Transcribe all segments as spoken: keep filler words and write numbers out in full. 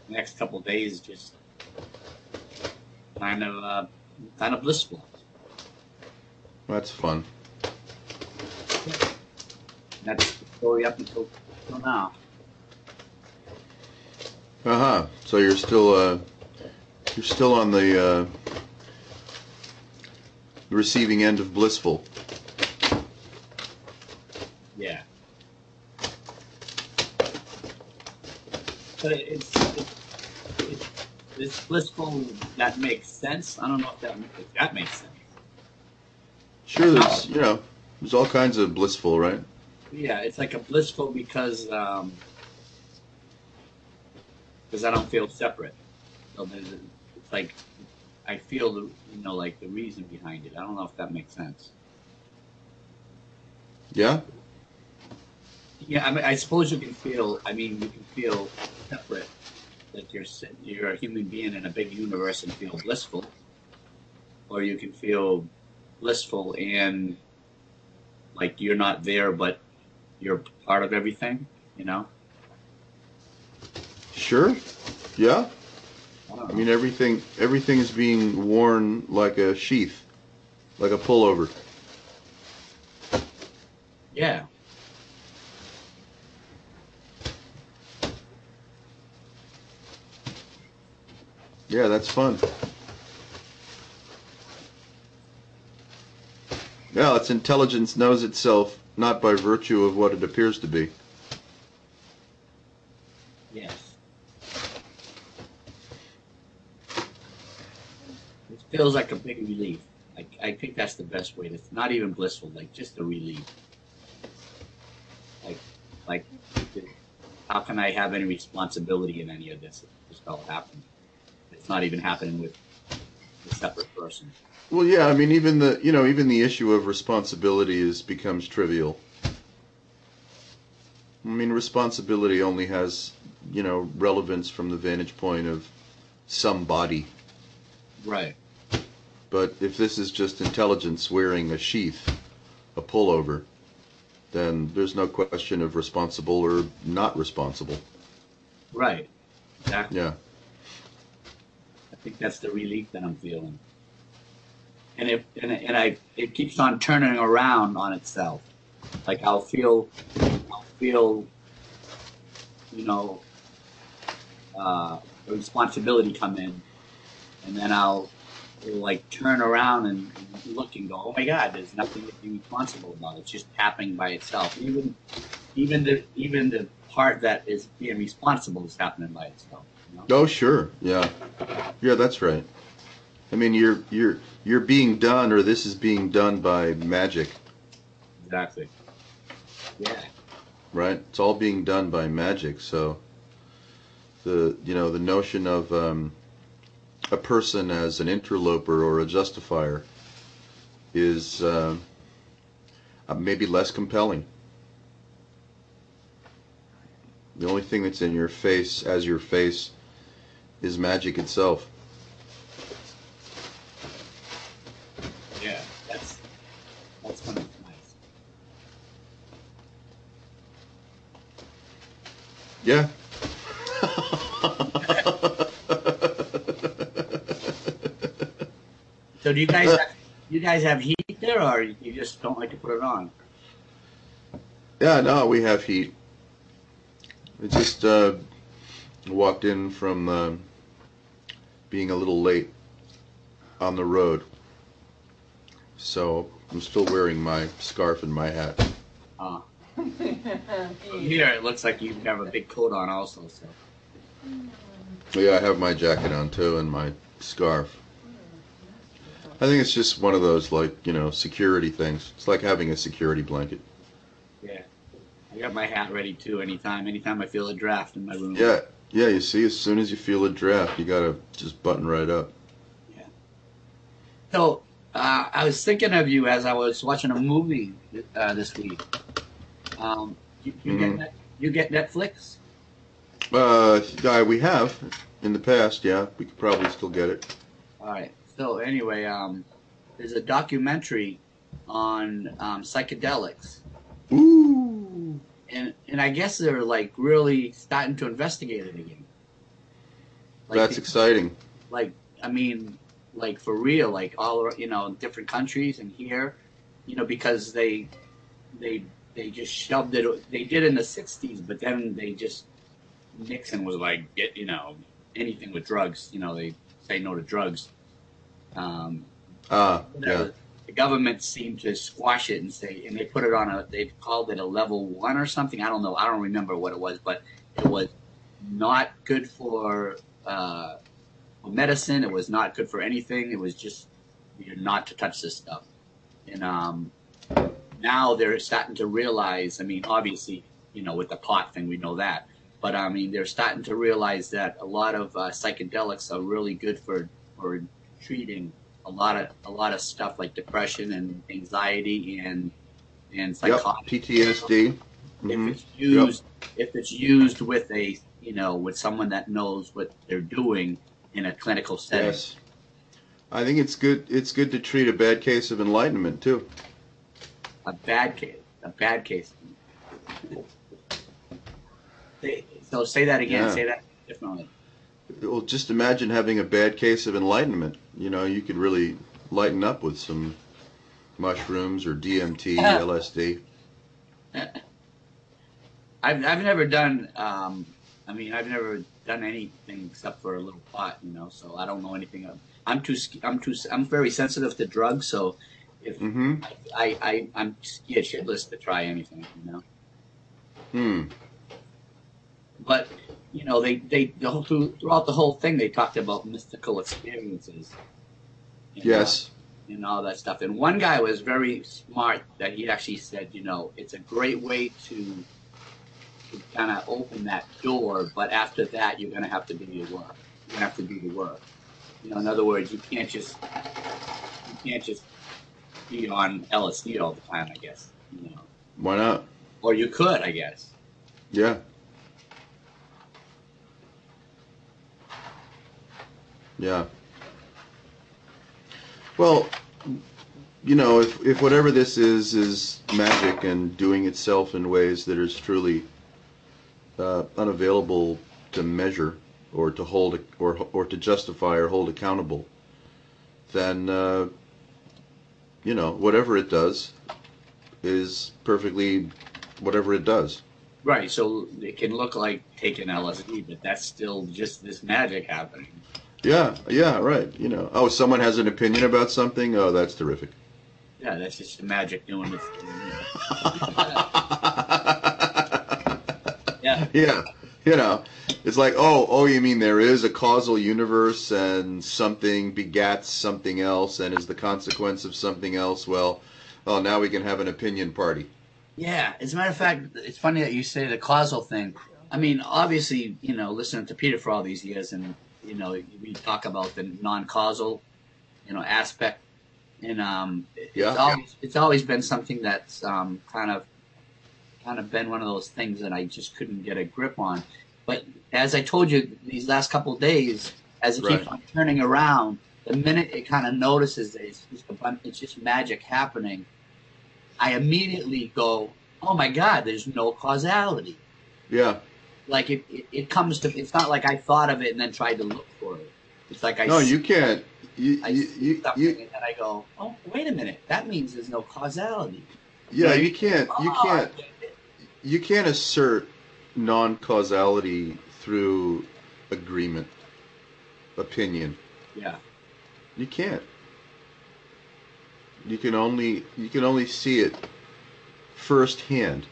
next couple of days just kind of uh, kind of blissful. That's fun. That's the story up until, until now. Uh huh. So you're still uh, you're still on the uh, receiving end of blissful. Yeah. But it's, it's, it's, it's blissful that makes sense. I don't know if that if that makes sense. Sure, there's you know there's all kinds of blissful, right? Yeah, it's like a blissful because um, because I don't feel separate. So there's a, it's like I feel the you know like the reason behind it. I don't know if that makes sense. Yeah. Yeah, I mean, I suppose you can feel. I mean, you can feel separate that you're you're a human being in a big universe and feel blissful, or you can feel blissful and like you're not there, but you're part of everything. You know. Sure. Yeah. I don't I know. mean everything everything is being worn like a sheath, like a pullover. Yeah. Yeah, that's fun. Yeah, its intelligence knows itself not by virtue of what it appears to be. Yes. It feels like a big relief. Like I think that's the best way to. Not even blissful, like just a relief. Like, like, how can I have any responsibility in any of this? It just all happened. It's not even happening with a separate person. Well, yeah, I mean even the you know even the issue of responsibility is becomes trivial. I mean responsibility only has you know relevance from the vantage point of somebody. Right. But if this is just intelligence wearing a sheath, a pullover, then there's no question of responsible or not responsible. Right. Exactly. Yeah. I think that's the relief that I'm feeling. And it and, and I it keeps on turning around on itself. Like I'll feel I'll feel you know uh, a responsibility come in, and then I'll like turn around and, and look and go, oh my God, there's nothing to be responsible about. It's just happening by itself. Even even the even the part that is being responsible is happening by itself. You know? Oh, sure. Yeah. Yeah, that's right. I mean, you're you're you're being done, or this is being done by magic, Exactly. Yeah. right? It's all being done by magic. So the you know the notion of um, a person as an interloper or a justifier is uh, maybe less compelling. The only thing that's in your face as your face is magic itself. Yeah. That's that's when it's nice. Yeah. So do you guys have, you guys have heat there, or you just don't like to put it on? Yeah, no, we have heat. It just uh, walked in from uh, being a little late on the road, so I'm still wearing my scarf and my hat. Uh, here it looks like you have a big coat on also. So Yeah, I have my jacket on too and my scarf. I think it's just one of those like you know security things. It's like having a security blanket. yeah, I got my hat ready too. Anytime, anytime I feel a draft in my room. Yeah, yeah. You see, as soon as you feel a draft, you gotta just button right up. Yeah. So uh, I was thinking of you as I was watching a movie uh, this week. Um, you, you get Mm-hmm. net, you get Netflix? Uh, guy, we have in the past. Yeah, we could probably still get it. All right. So anyway, um, there's a documentary on um, psychedelics, Ooh. and and I guess they're like really starting to investigate it again. Like That's they, exciting. like I mean, like for real, like all ar- you know, in different countries and here, you know, because they they they just shoved it. They did in the sixties, but then they just Nixon was like, get you know, anything with drugs. You know, they say no to drugs. Um, Ah, yeah. the, the government seemed to squash it and say, and they put it on a. They called it a level one or something. I don't know. I don't remember what it was, but it was not good for uh, medicine. It was not good for anything. It was just you know, not to touch this stuff. And um, now they're starting to realize. I mean, obviously, you know, with the pot thing, we know that. But I mean, they're starting to realize that a lot of uh, psychedelics are really good for for treating a lot of a lot of stuff like depression and anxiety and and Yep. psychotic. P T S D. If Mm-hmm. it's Yep. used if it's used with a you know with someone that knows what they're doing in a clinical setting. Yes. I think it's good. It's good to treat a bad case of enlightenment too. A bad case. A bad case. They, so say that again. Yeah. Say that differently. Well, just imagine having a bad case of enlightenment. You know, you could really lighten up with some mushrooms or D M T, L S D. I've I've never done. Um, I mean, I've never done anything except for a little pot, you know. So I don't know anything. Of, I'm too. sk- I'm too. I'm very sensitive to drugs. So if Mm-hmm. I, I I'm scared shitless to try anything, you know. Hmm. But you know, they they the whole, through, throughout the whole thing, they talked about mystical experiences. And, Yes. Uh, and all that stuff. And one guy was very smart that he actually said, you know, it's a great way to to kind of open that door, but after that, you're going to have to do your work. You're going to have to do the work. You know, in other words, you can't just you can't just be on L S D all the time, I guess. You know, Why not? or you could, I guess. Yeah. Yeah. Well, you know, if if whatever this is is magic and doing itself in ways that is truly uh, unavailable to measure or to hold or or to justify or hold accountable, then uh, you know whatever it does is perfectly whatever it does. Right. So it can look like taking L S D, but that's still just this magic happening. Yeah, yeah, right. You know, oh, someone has an opinion about something. Oh, that's terrific. Yeah, that's just the magic doing its thing. Yeah. Yeah, you know, it's like, oh, oh, you mean there is a causal universe and something begats something else and is the consequence of something else? Well, oh, now we can have an opinion party. Yeah, as a matter of fact, it's funny that you say the causal thing. I mean, obviously, you know, listening to Peter for all these years, and you know, we talk about the non-causal, you know, aspect, and um, it's Yeah. always it's always been something that's um, kind of kind of been one of those things that I just couldn't get a grip on. But as I told you, these last couple of days, as it Right. keeps on turning around, the minute it kind of notices that it's just a bunch, it's just magic happening, I immediately go, "Oh my God, there's no causality." Yeah. Like it, it, it comes to. It's not like I thought of it and then tried to look for it. It's like I No, see, you can't. You, I you, see you, something you, and then I go, "Oh, wait a minute. That means there's no causality." yeah, Right? you can't. You Oh, I can't. get it. You can't assert non-causality through agreement, opinion. Yeah. You can't. You can only you can only see it firsthand.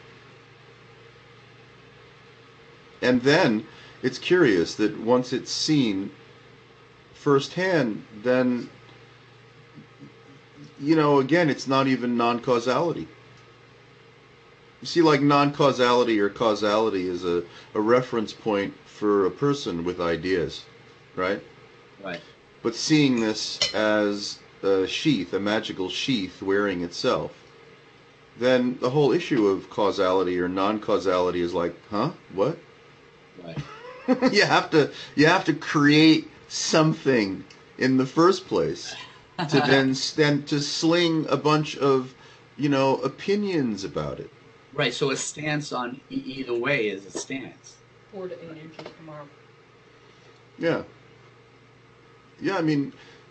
And then it's curious that once it's seen firsthand, then you know again it's not even non-causality. You see, like non-causality or causality is a, a reference point for a person with ideas, right? Right. But seeing this as a sheath, a magical sheath wearing itself, then the whole issue of causality or non-causality is like, huh? What? Right. you have to you have to create something in the first place to then then to sling a bunch of, you know, opinions about it. Right. So a stance on e- either way is a stance. Four to eight inches tomorrow. Yeah. Yeah, I mean,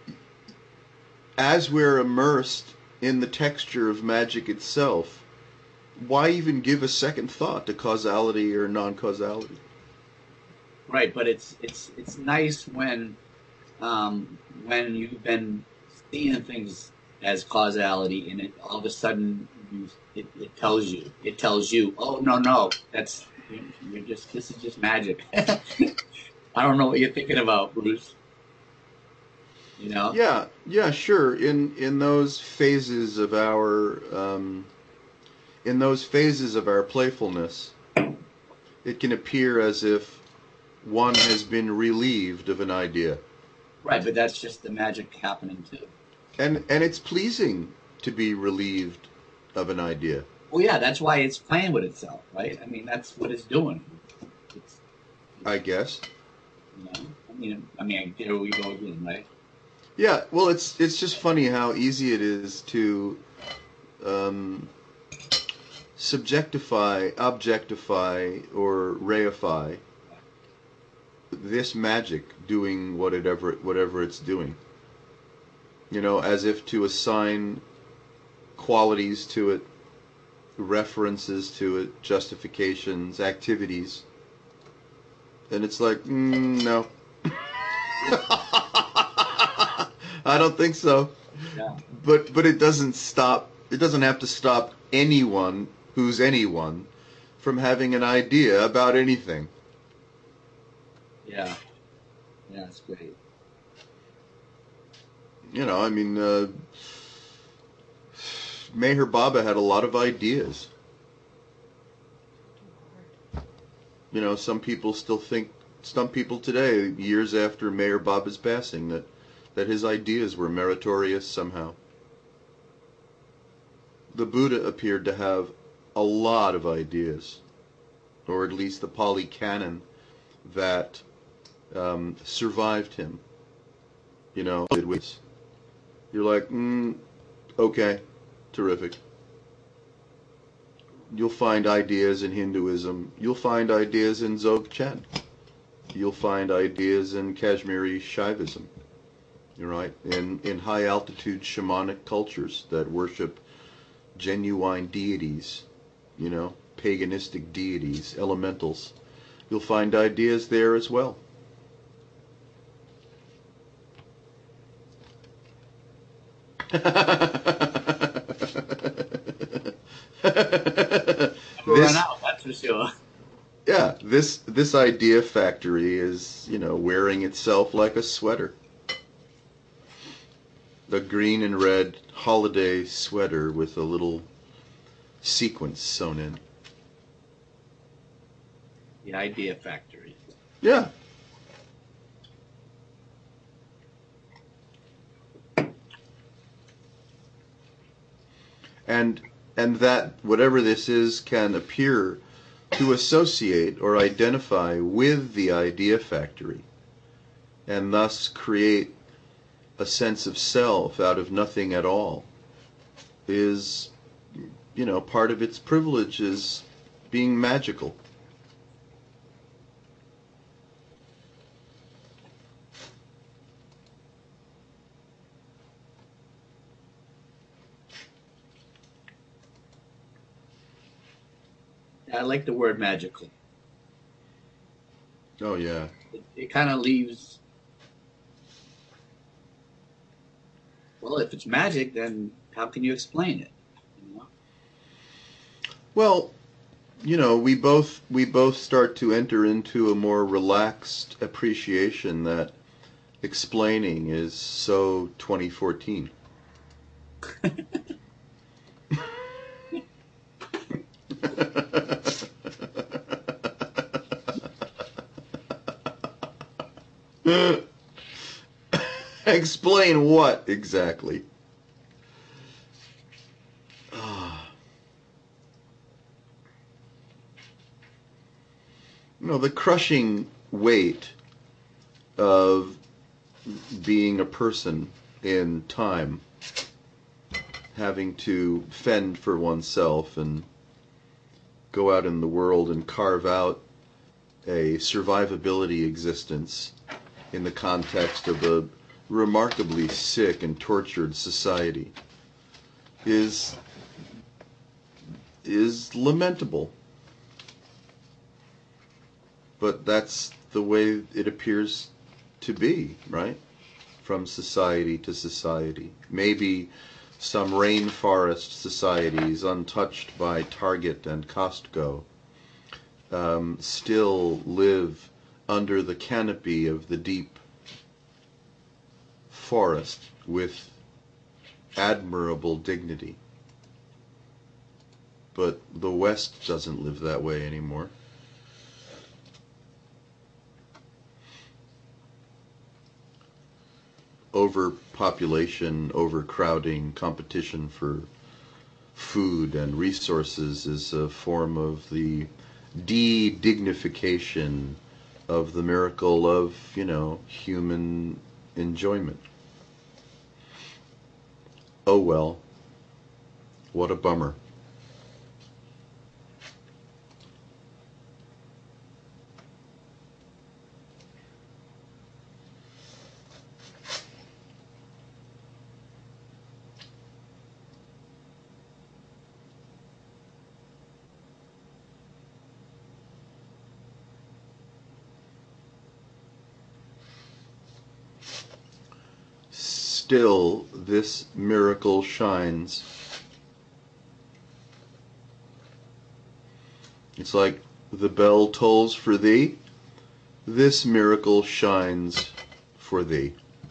as we're immersed in the texture of magic itself, why even give a second thought to causality or non-causality? Right, but it's it's it's nice when um, when you've been seeing things as causality, and it all of a sudden you it, it tells you it tells you, oh no no, that's you're, you're just this is just magic. I don't know what you're thinking about, Bruce. You know? Yeah, yeah, sure. In in those phases of our um, in those phases of our playfulness, it can appear as if one has been relieved of an idea, Right, but that's just the magic happening too. and and it's pleasing to be relieved of an idea. Well, yeah, that's why it's playing with itself, right? I mean, that's what it's doing. It's, I it's guess. you know, I mean, I mean, there we go again, right? Yeah. Well, it's it's just funny how easy it is to um, subjectify, objectify, or reify this magic doing whatever whatever it's doing. You know, as if to assign qualities to it, references to it, justifications, activities, and it's like, mm, no, I don't think so. Yeah, But but it doesn't stop. It doesn't have to stop anyone who's anyone from having an idea about anything. yeah, yeah. It's great. You know, I mean, uh, Meher Baba had a lot of ideas. You know, some people still think, some people today, years after Meher Baba's passing, that, that his ideas were meritorious somehow. The Buddha appeared to have a lot of ideas, or at least the Pali Canon that um, survived him. You know, it was, you're like, mm, okay, terrific. You'll find ideas in Hinduism. You'll find ideas in Dzogchen. You'll find ideas in Kashmiri Shaivism. You're right. In in high altitude shamanic cultures that worship genuine deities, you know, paganistic deities, elementals. You'll find ideas there as well. Never run this out, that's for sure. yeah, this this idea factory is, you know, wearing itself like a sweater. The green and red holiday sweater with a little sequence sewn in. The idea factory. Yeah. And and that whatever this is can appear to associate or identify with the idea factory and thus create a sense of self out of nothing at all is, you know, part of its privilege is being magical. I like the word magical. Oh yeah. It, it kind of leaves. Well, if it's magic, then how can you explain it? You know? Well, you know, we both we both start to enter into a more relaxed appreciation that explaining is so twenty fourteen. Explain what exactly? Ah. You know, the crushing weight of being a person in time, having to fend for oneself and go out in the world and carve out a survivability existence in the context of a remarkably sick and tortured society is is lamentable. But that's the way it appears to be, right? From society to society. Maybe some rainforest societies untouched by Target and Costco um, still live under the canopy of the deep forest with admirable dignity. But the West doesn't live that way anymore. Overpopulation, overcrowding, competition for food and resources is a form of the de-dignification of the miracle of, you know, human enjoyment. Oh well, what a bummer. Still, this miracle shines. It's like the bell tolls for thee. This miracle shines for thee.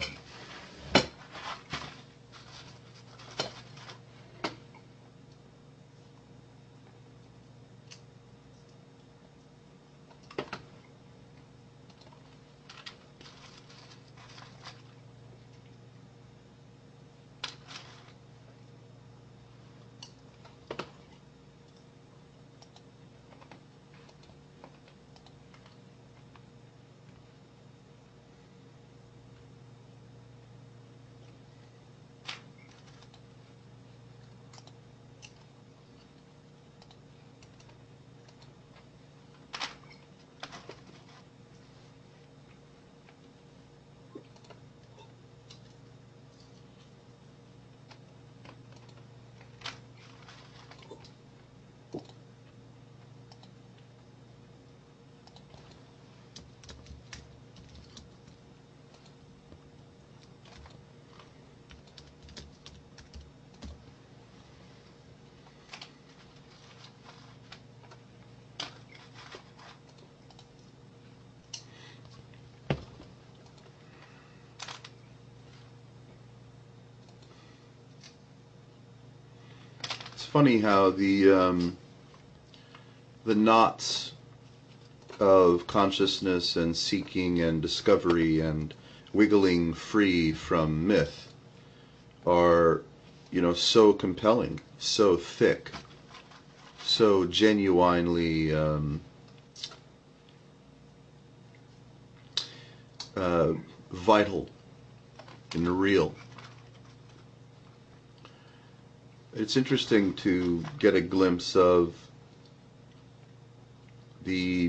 It's funny how the um, the knots of consciousness and seeking and discovery and wiggling free from myth are, you know, so compelling, so thick, so genuinely um, uh, vital and real. It's interesting to get a glimpse of the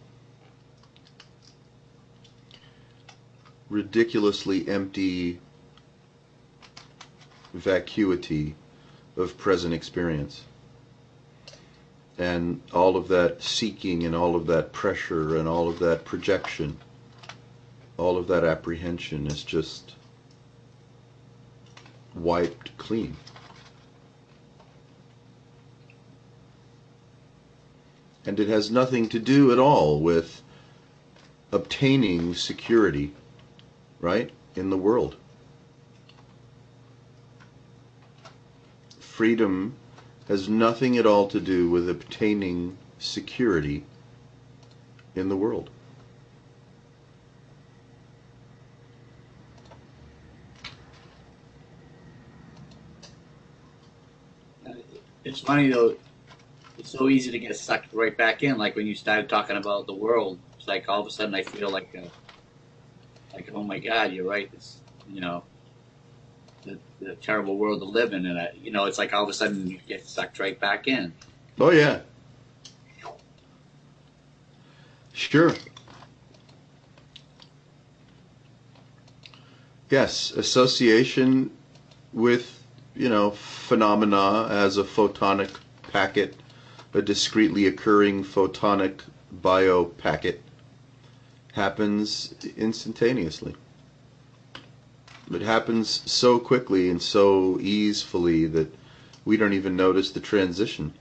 ridiculously empty vacuity of present experience. And all of that seeking and all of that pressure and all of that projection, all of that apprehension is just wiped clean. And it has nothing to do at all with obtaining security, right, in the world. Freedom has nothing at all to do with obtaining security in the world. It's funny though, it's so easy to get sucked right back in. Like when you started talking about the world, it's like all of a sudden I feel like, a, like oh my God, you're right. It's, you know, the, the terrible world to live in, and I, you know, it's like all of a sudden you get sucked right back in. Oh yeah, sure. Yes, association with, you know, phenomena as a photonic packet, a discretely occurring photonic bio packet, happens instantaneously. It happens so quickly and so easily that we don't even notice the transition.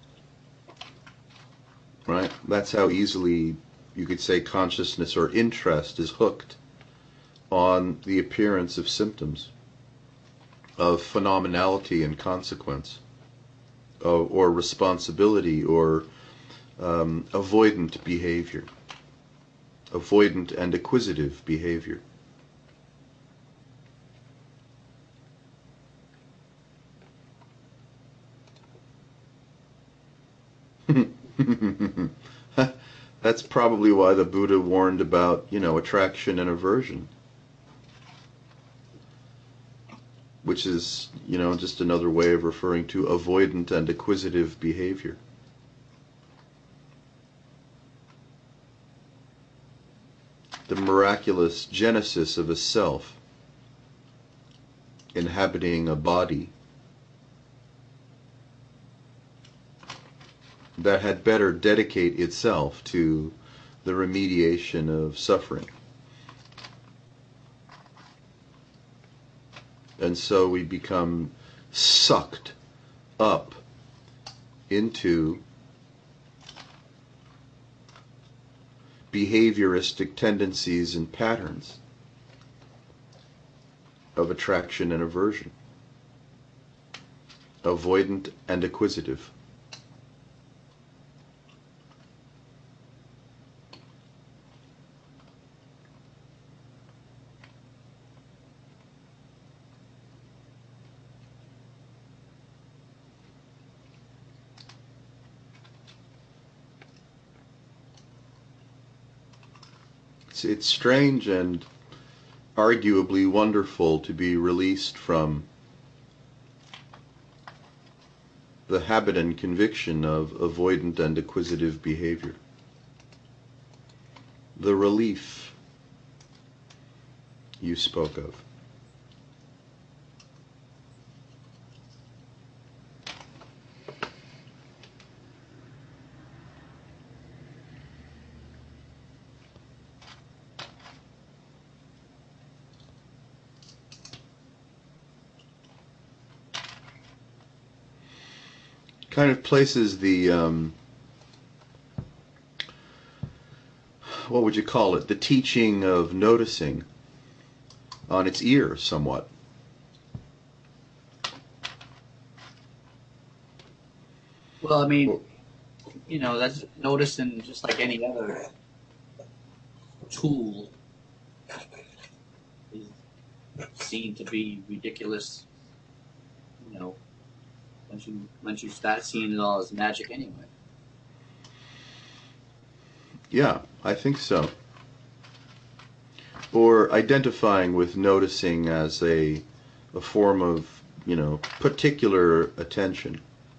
Right? That's how easily you could say consciousness or interest is hooked on the appearance of symptoms, of phenomenality and consequence, of, or responsibility, or um, avoidant behavior, avoidant and acquisitive behavior. That's probably why the Buddha warned about, you know, attraction and aversion, which is, you know, just another way of referring to avoidant and acquisitive behavior. The miraculous genesis of a self inhabiting a body that had better dedicate itself to the remediation of suffering. And so we become sucked up into behavioristic tendencies and patterns of attraction and aversion, avoidant and acquisitive. It's, it's strange and arguably wonderful to be released from the habit and conviction of avoidant and acquisitive behavior. The relief you spoke of. Kind of places the, um, what would you call it, the teaching of noticing on its ear somewhat. Well, I mean, you know, that's noticing just like any other tool is seen to be ridiculous, you know, once you once you start seeing it all as magic anyway. Yeah, I think so. Or identifying with noticing as a a form of, you know, particular attention.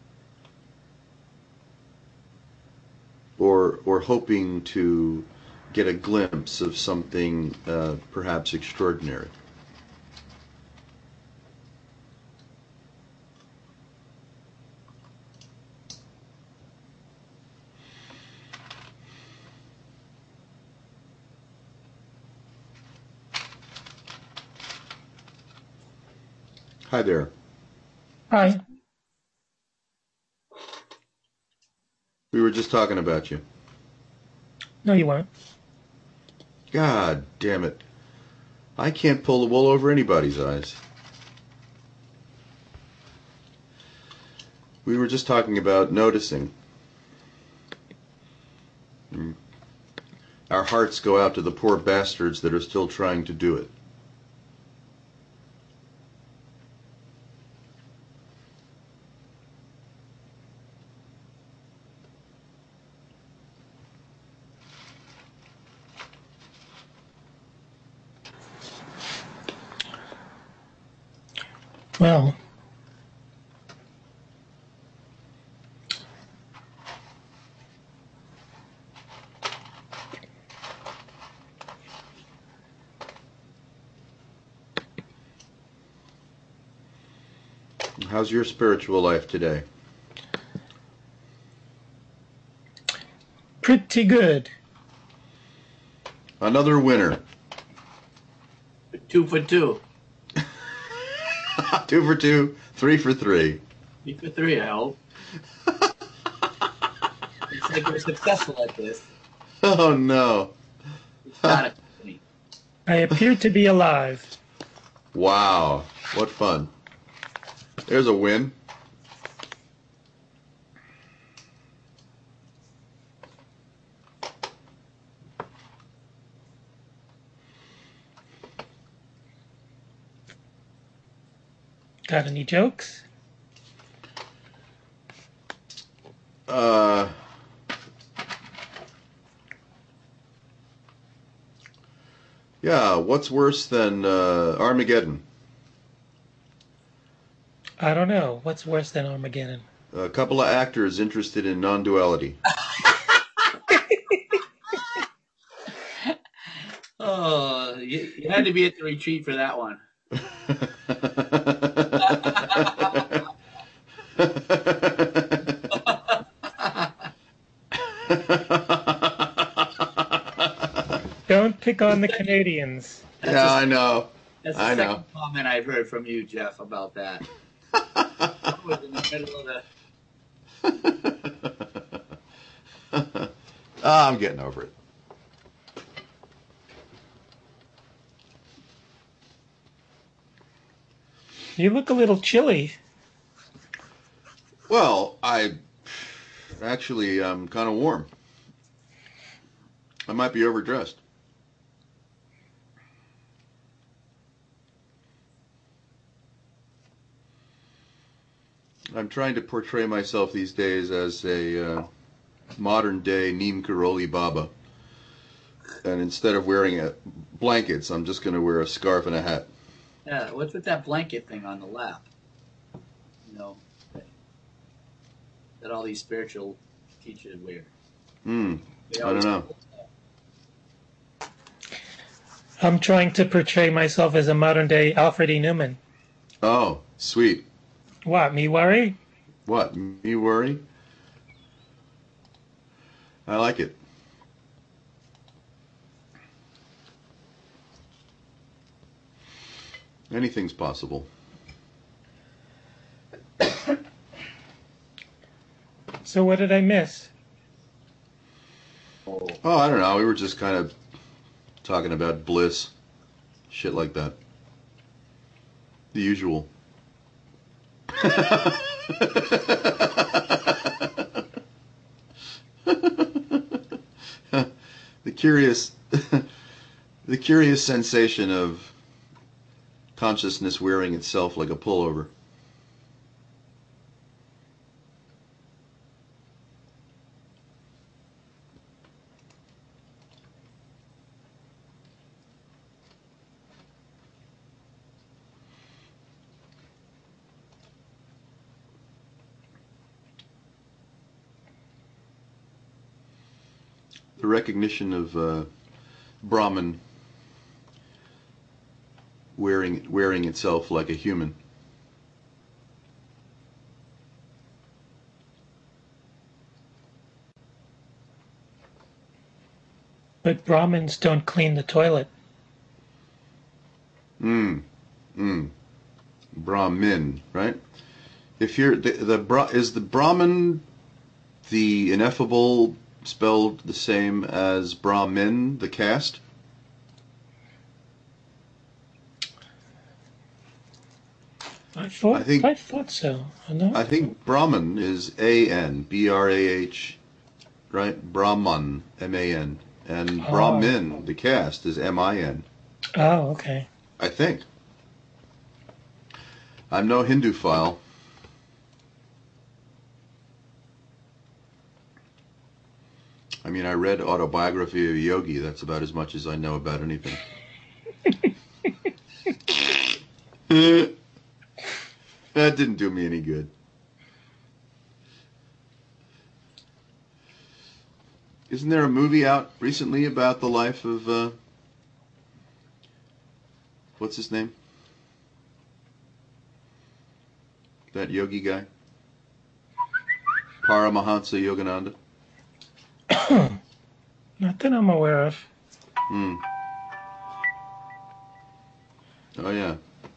Or or hoping to get a glimpse of something uh, perhaps extraordinary. Hi there. Hi. We were just talking about you. No, you weren't. God damn it. I can't pull the wool over anybody's eyes. We were just talking about noticing. Mm. Our hearts go out to the poor bastards that are still trying to do it. Well, How's your spiritual life today? Pretty good. Another winner. Two for two. Two for two, three for three. Three for three, I hope. It's like we're successful at this. Oh no. It's not a company. I appear to be alive. Wow. What fun. There's a win. Got any jokes? Uh, yeah, what's worse than uh, Armageddon? I don't know. What's worse than Armageddon? A couple of actors interested in non-duality. Oh, you, you had to be at the retreat for that one. Don't pick on the Canadians. That's Yeah, a- I know. That's the I second know. comment I've heard from you, Jeff, about that. I was in the middle of the. Ah, I'm getting over it. You look a little chilly. Well, I actually I'm kind of warm. I might be overdressed. I'm trying to portray myself these days as a uh, modern day Neem Karoli Baba. And instead of wearing a, blankets, I'm just going to wear a scarf and a hat. Yeah, what's with that blanket thing on the lap? You know, that, that all these spiritual teachers wear. Hmm. They I don't always- know. I'm trying to portray myself as a modern day Alfred E. Newman. Oh, sweet. What, me worry? What? Me worry? I like it. Anything's possible. So what did I miss? Oh, Oh, I don't know. We were just kind of talking about bliss. Shit like that. The usual. The curious the curious sensation of consciousness wearing itself like a pullover. The recognition of uh, Brahman wearing wearing itself like a human. But Brahmins don't clean the toilet. Mm. Mm. Brahmin, right? If you're the, the Bra, is the Brahman the ineffable spelled the same as Brahmin, the caste? I thought I think- I thought so. No? I think Brahman is A N, B R A H, right? Brahman, M A N. And Oh. Brahmin, the caste, is M I N. Oh, okay. I think. I'm no Hindu file. I mean, I read Autobiography of a Yogi. That's about as much as I know about anything. That didn't do me any good. Isn't there a movie out recently about the life of, uh, what's his name? That yogi guy? Paramahansa Yogananda? Not that I'm aware of. Hmm. Oh, yeah.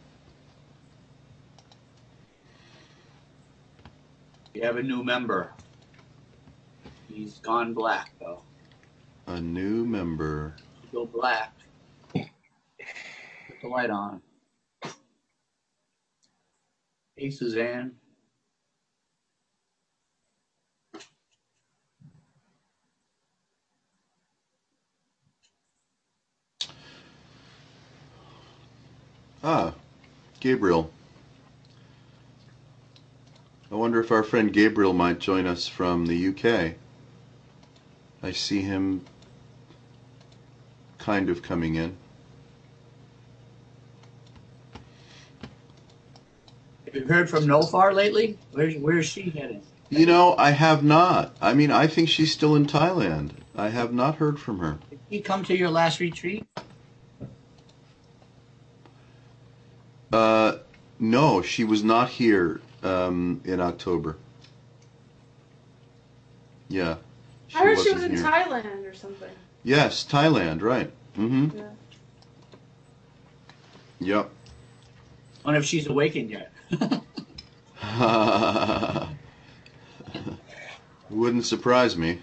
You have a new member. He's gone black, though. A new member. Go black. Put the light on. Hey, Suzanne. Ah, Gabriel. I wonder if our friend Gabriel might join us from the U K. I see him kind of coming in. Have you heard from Nofar lately? Where's Where's she heading? You know, I have not. I mean, I think she's still in Thailand. I have not heard from her. Did she come to your last retreat? Uh, no, she was not here um, in October. Yeah. I heard she was wasn't in here. Thailand or something. Yes, Thailand, right. Mm-hmm. Yeah. Yep. I wonder if she's awakened yet. Wouldn't surprise me.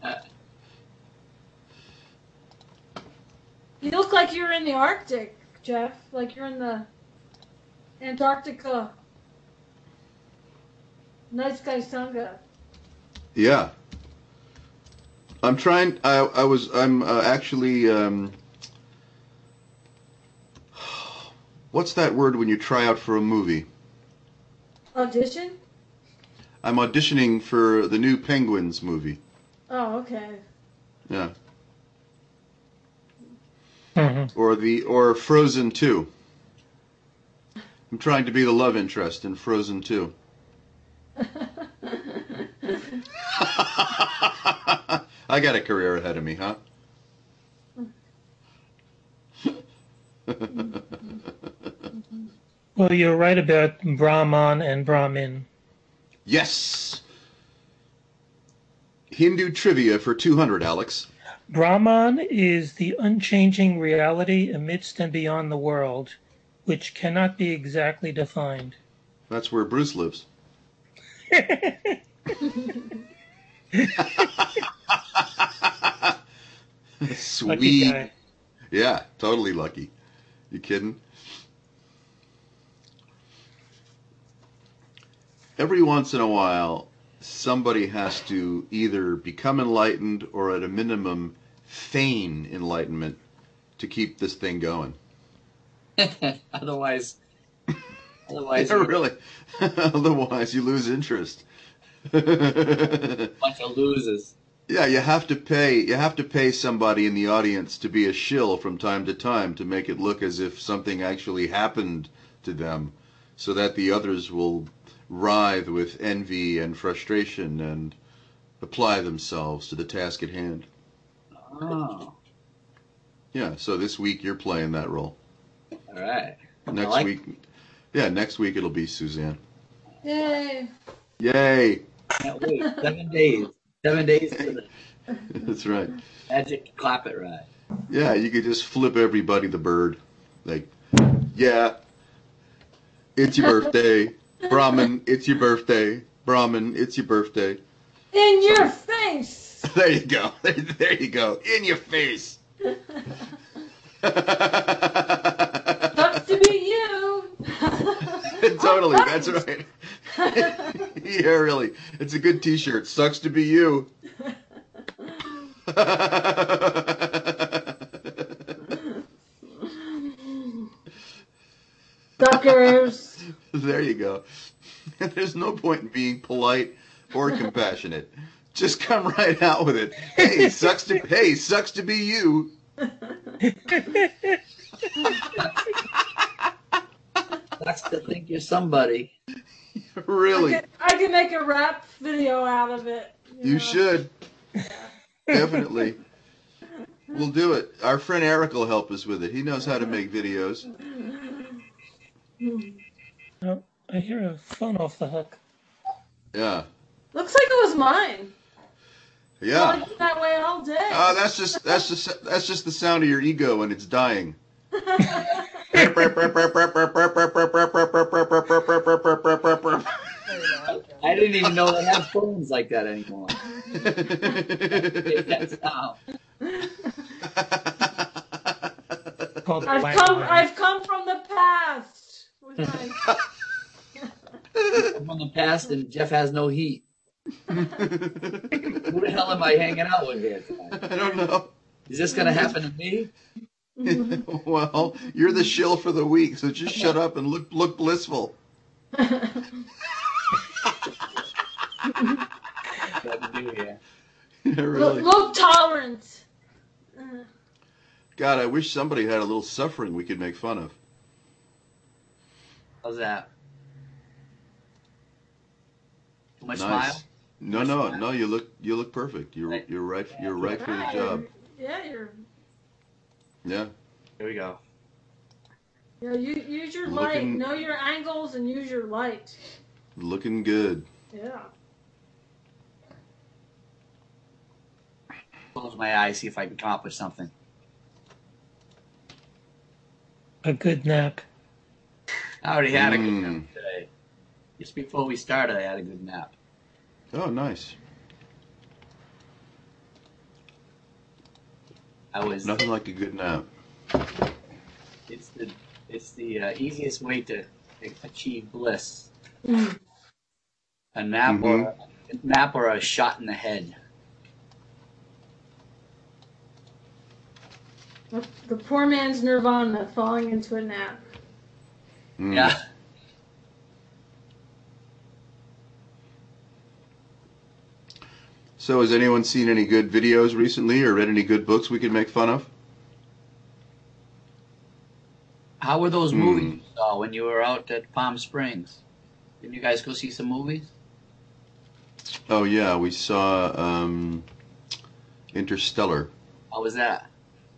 You look like you're in the Arctic, Jeff. Like you're in the Antarctica. Nice guy Sangha. Yeah. I'm trying. I I was. I'm uh, actually. Um, what's that word when you try out for a movie? Audition? I'm auditioning for the new Penguins movie. Oh, okay. Yeah. Mm-hmm. Or the or Frozen two. I'm trying to be the love interest in Frozen two. I got a career ahead of me, huh? Well, you're right about Brahman and Brahmin. Yes. Hindu trivia for two hundred, Alex. Brahman is the unchanging reality amidst and beyond the world, which cannot be exactly defined. That's where Bruce lives. Sweet. Lucky guy. Yeah, totally lucky. You kidding? Every once in a while, somebody has to either become enlightened or at a minimum feign enlightenment to keep this thing going. otherwise, otherwise, Yeah, really. Otherwise, you lose interest. bunch of losers. Yeah, you have to pay. You have to pay somebody in the audience to be a shill from time to time to make it look as if something actually happened to them, so that the others will writhe with envy and frustration and apply themselves to the task at hand. Oh, Yeah. So this week you're playing that role. all right. Next like week, yeah, next week it'll be Suzanne. Yay. Yay! Can't wait. Seven days. Seven days to the That's right. magic clap it ride. Yeah, you could just flip everybody the bird. Like, yeah, it's your birthday. Brahmin, it's your birthday. Brahmin, it's your birthday. In your face. There you go. There you go. In your face. Sucks to be you. Totally, that's right. Yeah, really. It's a good t-shirt. Sucks to be you. Suckers. There you go. There's no point in being polite or compassionate. Just come right out with it. Hey, sucks to hey, sucks to be you. Sucks to think you're somebody. Really. I can, I can make a rap video out of it. You know? should. Definitely. We'll do it. Our friend Eric will help us with it. He knows how to make videos. I hear a phone off the hook. Yeah. Looks like it was mine. Yeah. Well, it's that way all day. Uh, that's just that's just that's just the sound of your ego when it's dying. I didn't even know they have phones like that anymore. That's how. Called the I've Black come. Line. I've come from the past. With my... I'm on the past, and Jeff has no heat. Who the hell am I hanging out with here tonight? I don't know. Is this gonna happen to me? Well, you're the shill for the week, so just shut up and look look blissful. What to do here? Yeah, really. look, look tolerant. Uh, God, I wish somebody had a little suffering we could make fun of. How's that? Too much Nice. smile? No, no, no. You look you look perfect. You're Right. you're right. You're right for the ah, job. you're- Yeah, you're. Yeah. Here we go. Yeah, you use your Looking- light. Know your angles and use your light. Looking good. Yeah. Close my eyes, see if I can accomplish something. A good nap. I already had a good Mm. nap today. Just before we started, I had a good nap. Oh, nice. I was. Nothing like a good nap. It's the it's the uh, easiest way to achieve bliss. Mm. A nap Mhm. or a nap or a shot in the head. The, the poor man's nirvana, falling into a nap. Mm. Yeah. So, has anyone seen any good videos recently, or read any good books we could make fun of? How were those Hmm. movies you saw when you were out at Palm Springs? Didn't you guys go see some movies? Oh yeah, we saw um, Interstellar. How was that?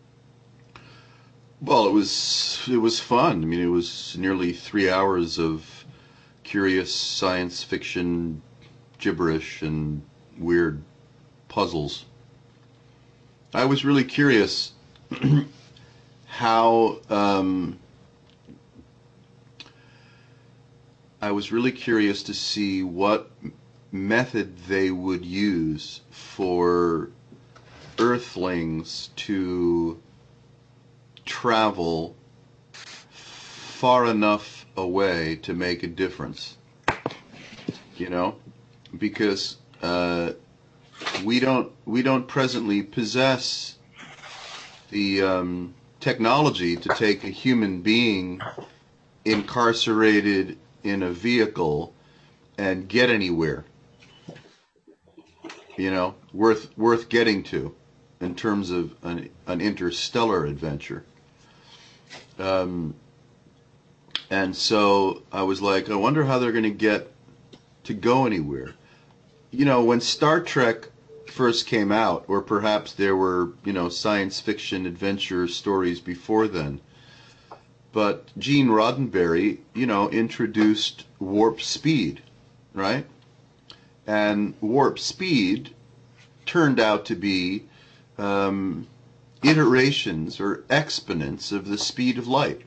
Well, it was it was fun. I mean, it was nearly three hours of curious science fiction gibberish and weird puzzles. I was really curious how um, I was really curious to see what method they would use for Earthlings to travel far enough away to make a difference. You know, because uh, we don't we don't presently possess the um, technology to take a human being incarcerated in a vehicle and get anywhere. You know, worth worth getting to in terms of an, an interstellar adventure. Um, and so I was like, I wonder how they're going to get to go anywhere. You know, when Star Trek first came out, or perhaps there were, you know, science fiction adventure stories before then, but Gene Roddenberry, you know, introduced warp speed, right? And warp speed turned out to be um, iterations or exponents of the speed of light.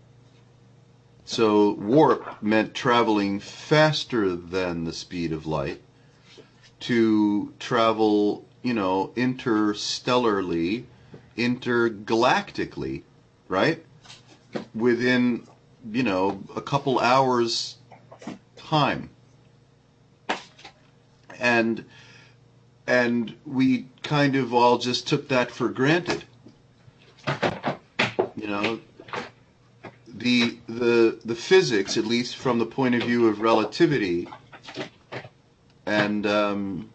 So warp meant traveling faster than the speed of light to travel, you know, interstellarly, intergalactically, right? Within, you know, a couple hours time. And and we kind of all just took that for granted. You know, the the the physics, at least from the point of view of relativity, and um,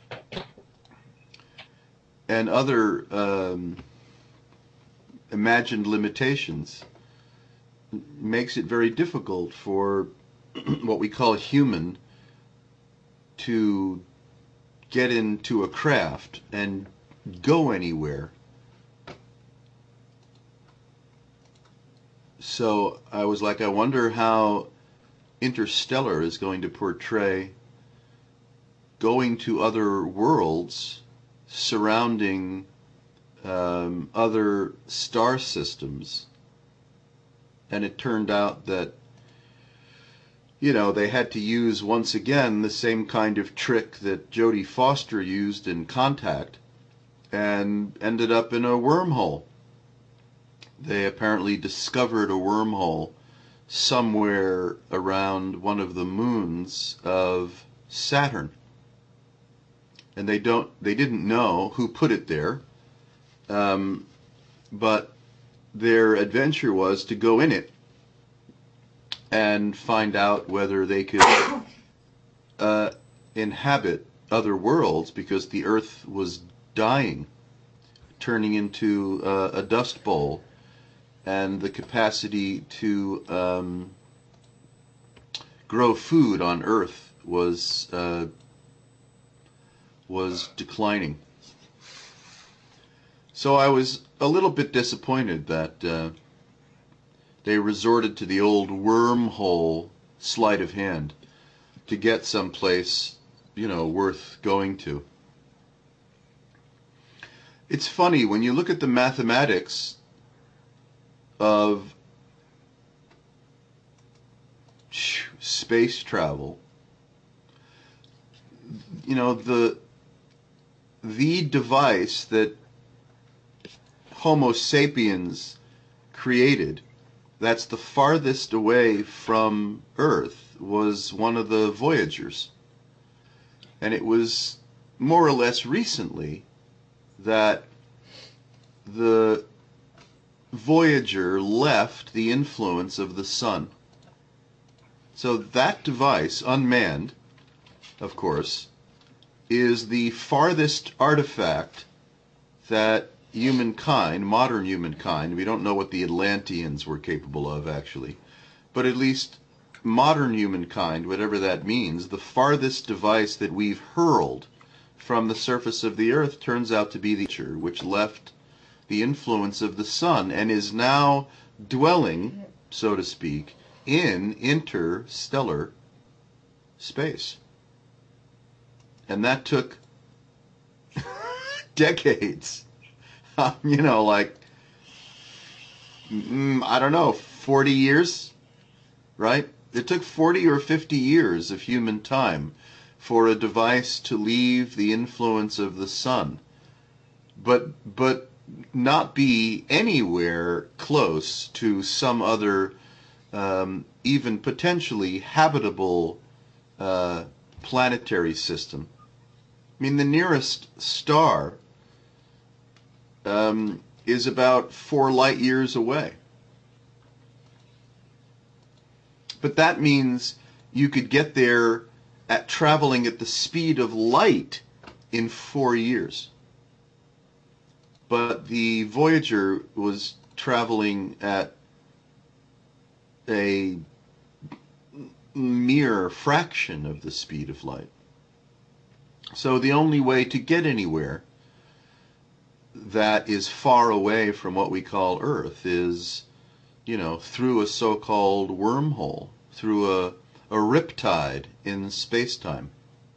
and other um, imagined limitations, makes it very difficult for what we call human to get into a craft and go anywhere. So I was like, I wonder how Interstellar is going to portray going to other worlds surrounding um, other star systems. And it turned out that, you know, they had to use once again the same kind of trick that Jodie Foster used in Contact and ended up in a wormhole. They apparently discovered a wormhole somewhere around one of the moons of Saturn. And they don't they didn't know who put it there. Um, but their adventure was to go in it and find out whether they could uh, inhabit other worlds, because the Earth was dying, turning into uh, a dust bowl, and the capacity to um, grow food on Earth was uh, was declining. So I was a little bit disappointed that uh, they resorted to the old wormhole sleight of hand to get someplace, you know, worth going to. It's funny, when you look at the mathematics of space travel, you know, the the device that Homo sapiens created that's the farthest away from Earth was one of the Voyagers. And it was more or less recently that the Voyager left the influence of the sun. So that device, unmanned, of course, is the farthest artifact that humankind, modern humankind, we don't know what the Atlanteans were capable of actually, but at least modern humankind, whatever that means, the farthest device that we've hurled from the surface of the Earth turns out to be the Voyager, which left the influence of the sun and is now dwelling, so to speak, in interstellar space. And that took decades. Um, you know, like, mm, I don't know, forty years, right? It took forty or fifty years of human time for a device to leave the influence of the sun, but but not be anywhere close to some other, um, even potentially habitable uh, planetary system. I mean, the nearest star um, is about four light years away. But that means you could get there at traveling at the speed of light in four years. But the Voyager was traveling at a mere fraction of the speed of light. So the only way to get anywhere that is far away from what we call Earth is, you know, through a so-called wormhole, through a, a riptide in space-time.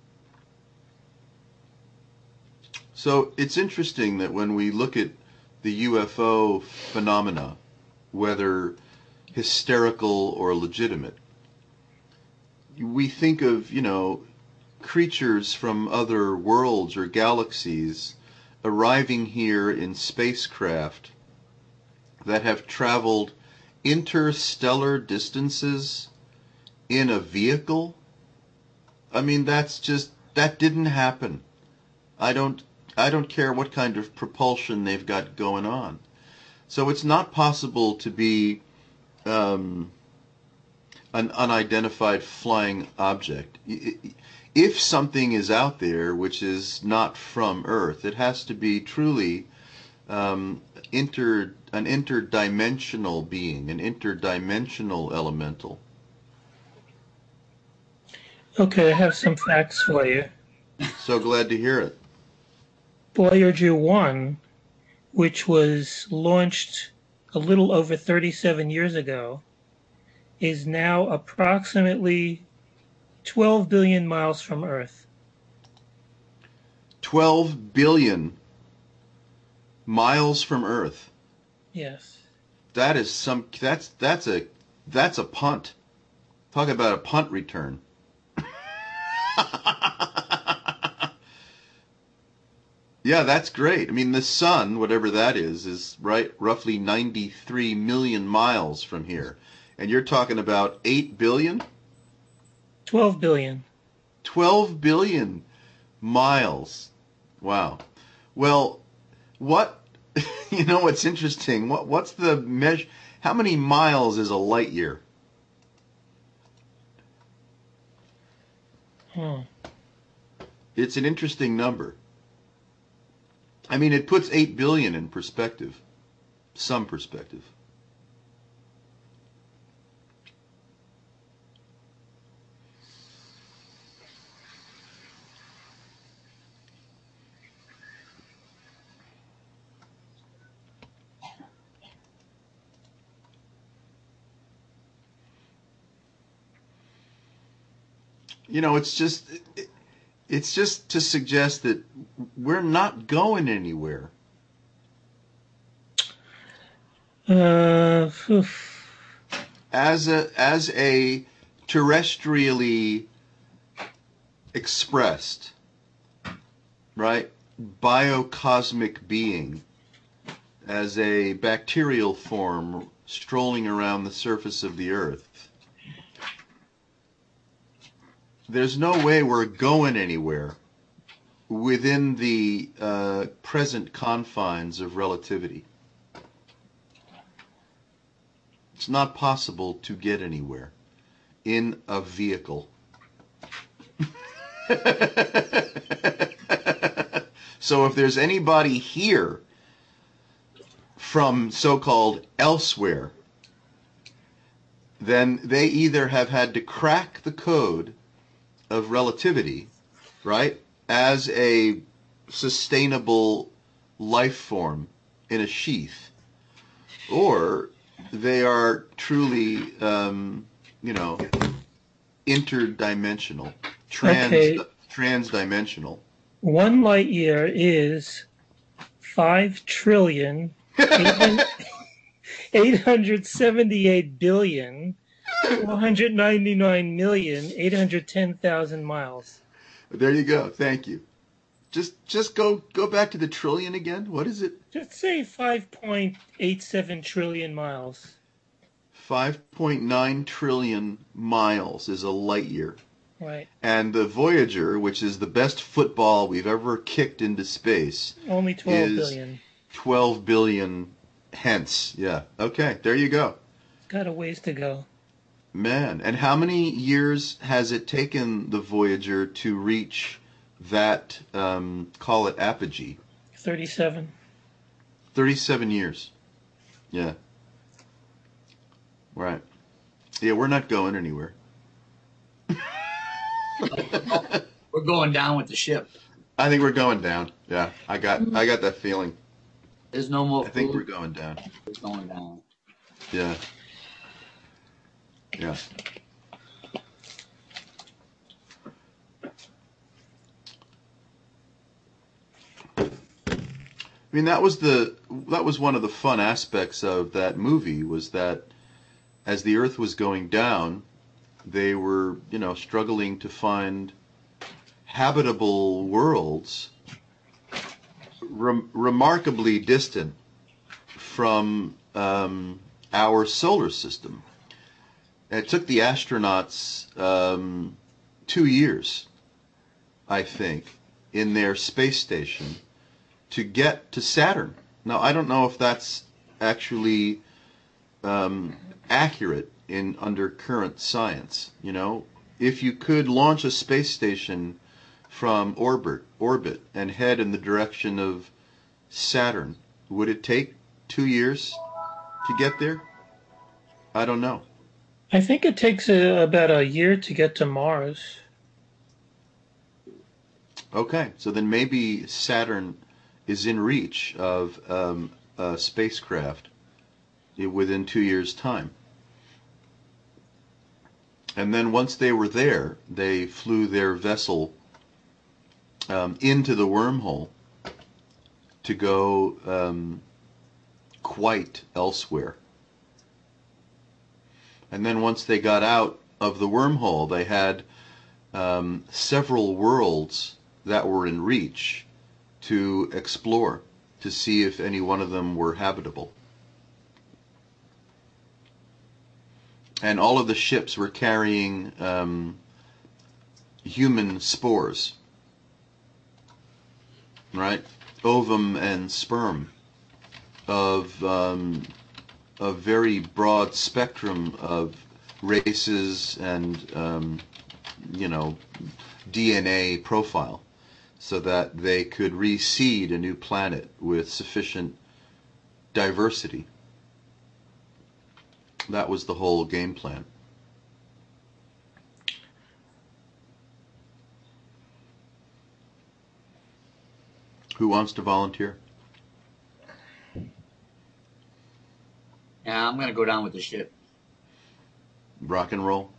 So it's interesting that when we look at the U F O phenomena, whether hysterical or legitimate, we think of, you know, creatures from other worlds or galaxies arriving here in spacecraft that have traveled interstellar distances in a vehicle. I mean, that's just, that didn't happen. I don't I don't care what kind of propulsion they've got going on. So it's not possible to be um, an unidentified flying object. If something is out there which is not from Earth, it has to be truly um, inter an interdimensional being, an interdimensional elemental. Okay, I have some facts for you. So glad to hear it. Voyager one, which was launched a little over thirty-seven years ago, is now approximately twelve billion miles from Earth. twelve billion miles from Earth. Yes. That is some that's that's a that's a punt. Talk about a punt return. Yeah, that's great. I mean, the sun, whatever that is, is right roughly ninety-three million miles from here. And you're talking about eight billion? twelve billion. twelve billion miles. Wow. Well, what, you know what's interesting? What What's the measure? How many miles is a light year? Hmm. It's an interesting number. I mean, it puts eight billion in perspective, some perspective. You know, it's just it's just to suggest that we're not going anywhere. Uh, oof. As a as a terrestrially expressed, right, biocosmic being, as a bacterial form strolling around the surface of the earth, there's no way we're going anywhere within the uh, present confines of relativity. It's not possible to get anywhere in a vehicle. So if there's anybody here from so-called elsewhere, then they either have had to crack the code of relativity, right, as a sustainable life form in a sheath, or they are truly, um, you know, interdimensional, trans, Okay. transdimensional. One light year is five trillion eight hundred seventy-eight billion four hundred ninety-nine million eight hundred ten thousand miles. There you go. Thank you. Just just go go back to the trillion again. What is it? Just say five point eight seven trillion miles. five point nine trillion miles is a light year. Right. And the Voyager, which is the best football we've ever kicked into space, Only twelve is billion. twelve billion hence. Yeah. Okay, there you go. Got a ways to go. Man, and how many years has it taken the Voyager to reach that, um, call it apogee? thirty-seven. thirty-seven years. Yeah. Right. Yeah, we're not going anywhere. We're going down with the ship. I think we're going down. Yeah, I got I got that feeling. There's no more I think food. we're going down. We're going down. Yeah. Yeah. I mean, that was the that was one of the fun aspects of that movie, was that as the Earth was going down, they were, you know, struggling to find habitable worlds rem- remarkably distant from um, our solar system. And it took the astronauts um, two years, I think, in their space station to get to Saturn. Now, I don't know if that's actually um, accurate in under current science. You know, if you could launch a space station from orbit, orbit and head in the direction of Saturn, would it take two years to get there? I don't know. I think it takes a, about a year to get to Mars. Okay, so then maybe Saturn is in reach of um, a spacecraft within two years' time. And then once they were there, they flew their vessel um, into the wormhole to go um, quite elsewhere. And then once they got out of the wormhole, they had um, several worlds that were in reach to explore, to see if any one of them were habitable. And all of the ships were carrying um, human spores, right? Ovum and sperm of um, a very broad spectrum of races and, um, you know, D N A profile, so that they could reseed a new planet with sufficient diversity. That was the whole game plan. Who wants to volunteer? Yeah, I'm gonna go down with the ship. Rock and roll.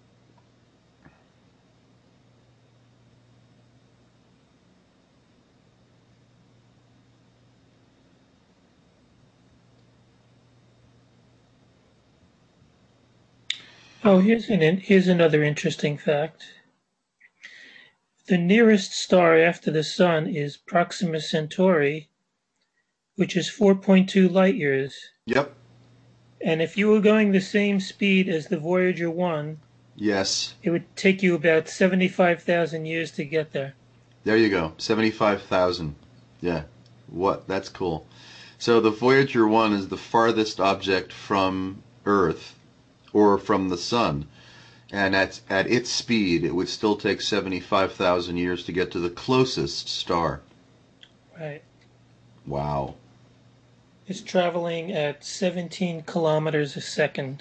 Oh, here's an in- here's another interesting fact. The nearest star after the Sun is Proxima Centauri, which is four point two light years. Yep. And if you were going the same speed as the Voyager one, Yes. it would take you about seventy-five thousand years to get there. There you go. seventy-five thousand. Yeah. What? That's cool. So the Voyager one is the farthest object from Earth or from the Sun. And at, at its speed, it would still take seventy-five thousand years to get to the closest star. Right. Wow. It's traveling at seventeen kilometers a second.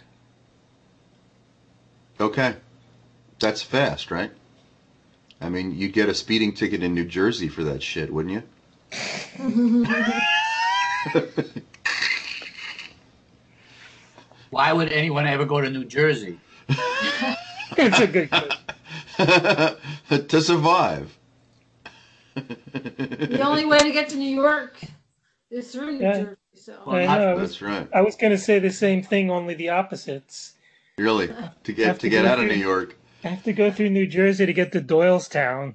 Okay. That's fast, right? I mean, you'd get a speeding ticket in New Jersey for that shit, wouldn't you? Why would anyone ever go to New Jersey? It's a good question. To survive. The only way to get to New York is through New Yeah. Jersey. So Well, I not- know. I was, That's right. I was going to say the same thing, only the opposites. Really, to get Have to to get go out of through- New York. I have to go through New Jersey to get to Doylestown.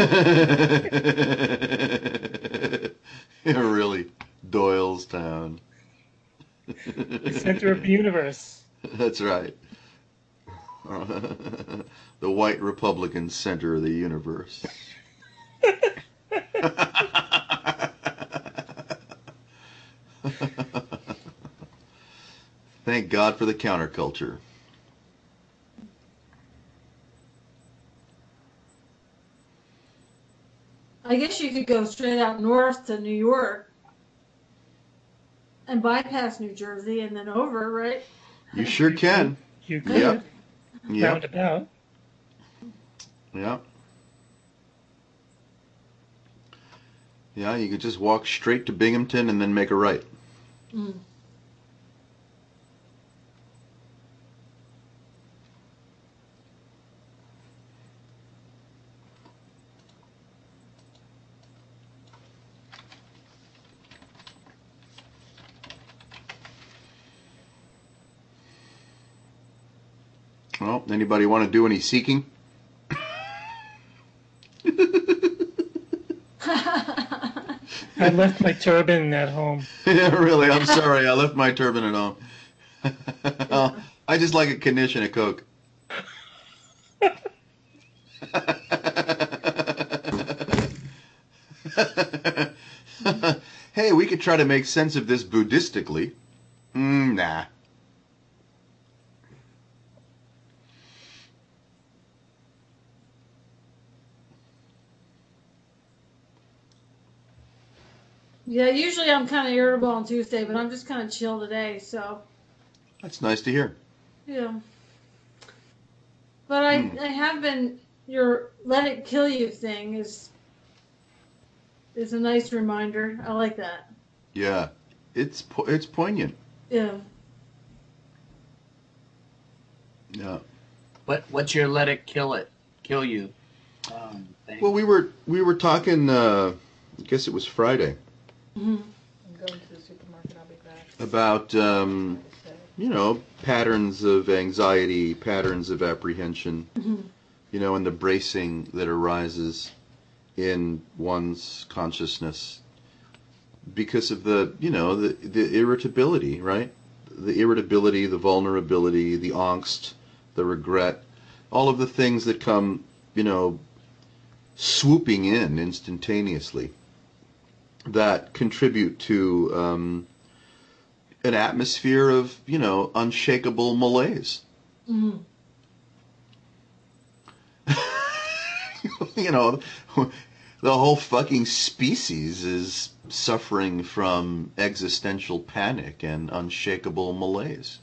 Really, Doylestown. The center of the universe. That's right. The white Republican center of the universe. Thank God for the counterculture. I guess you could go straight out north to New York and bypass New Jersey and then over, right? You sure can. You could. Yep. Yep. Roundabout. Yeah. Yeah, you could just walk straight to Binghamton and then make a right. Mm. Well, anybody want to do any seeking? I left my turban at home. Yeah, really, I'm sorry. I left my turban at home. I just like a knish and a Coke. Hey, we could try to make sense of this Buddhistically. Mm, nah. Yeah, usually I'm kind of irritable on Tuesday, but I'm just kind of chill today, so That's nice to hear. yeah. But I, Hmm. I have been your "let it kill you" thing is is a nice reminder. I like that. Yeah, it's po- it's poignant. Yeah. Yeah. What what's your let it kill it kill you? Um, thing? Well, we were we were talking. Uh, I guess it was Friday Mhm. I'm going to the supermarket. I'll be back. about um, you know patterns of anxiety, patterns of apprehension, Mhm. you know, and the bracing that arises in one's consciousness because of the you know the the irritability, right? The irritability, the vulnerability, the angst, the regret, all of the things that come, you know, swooping in instantaneously that contribute to um, an atmosphere of, you know, unshakable malaise. Mhm. You know, the whole fucking species is suffering from existential panic and unshakable malaise.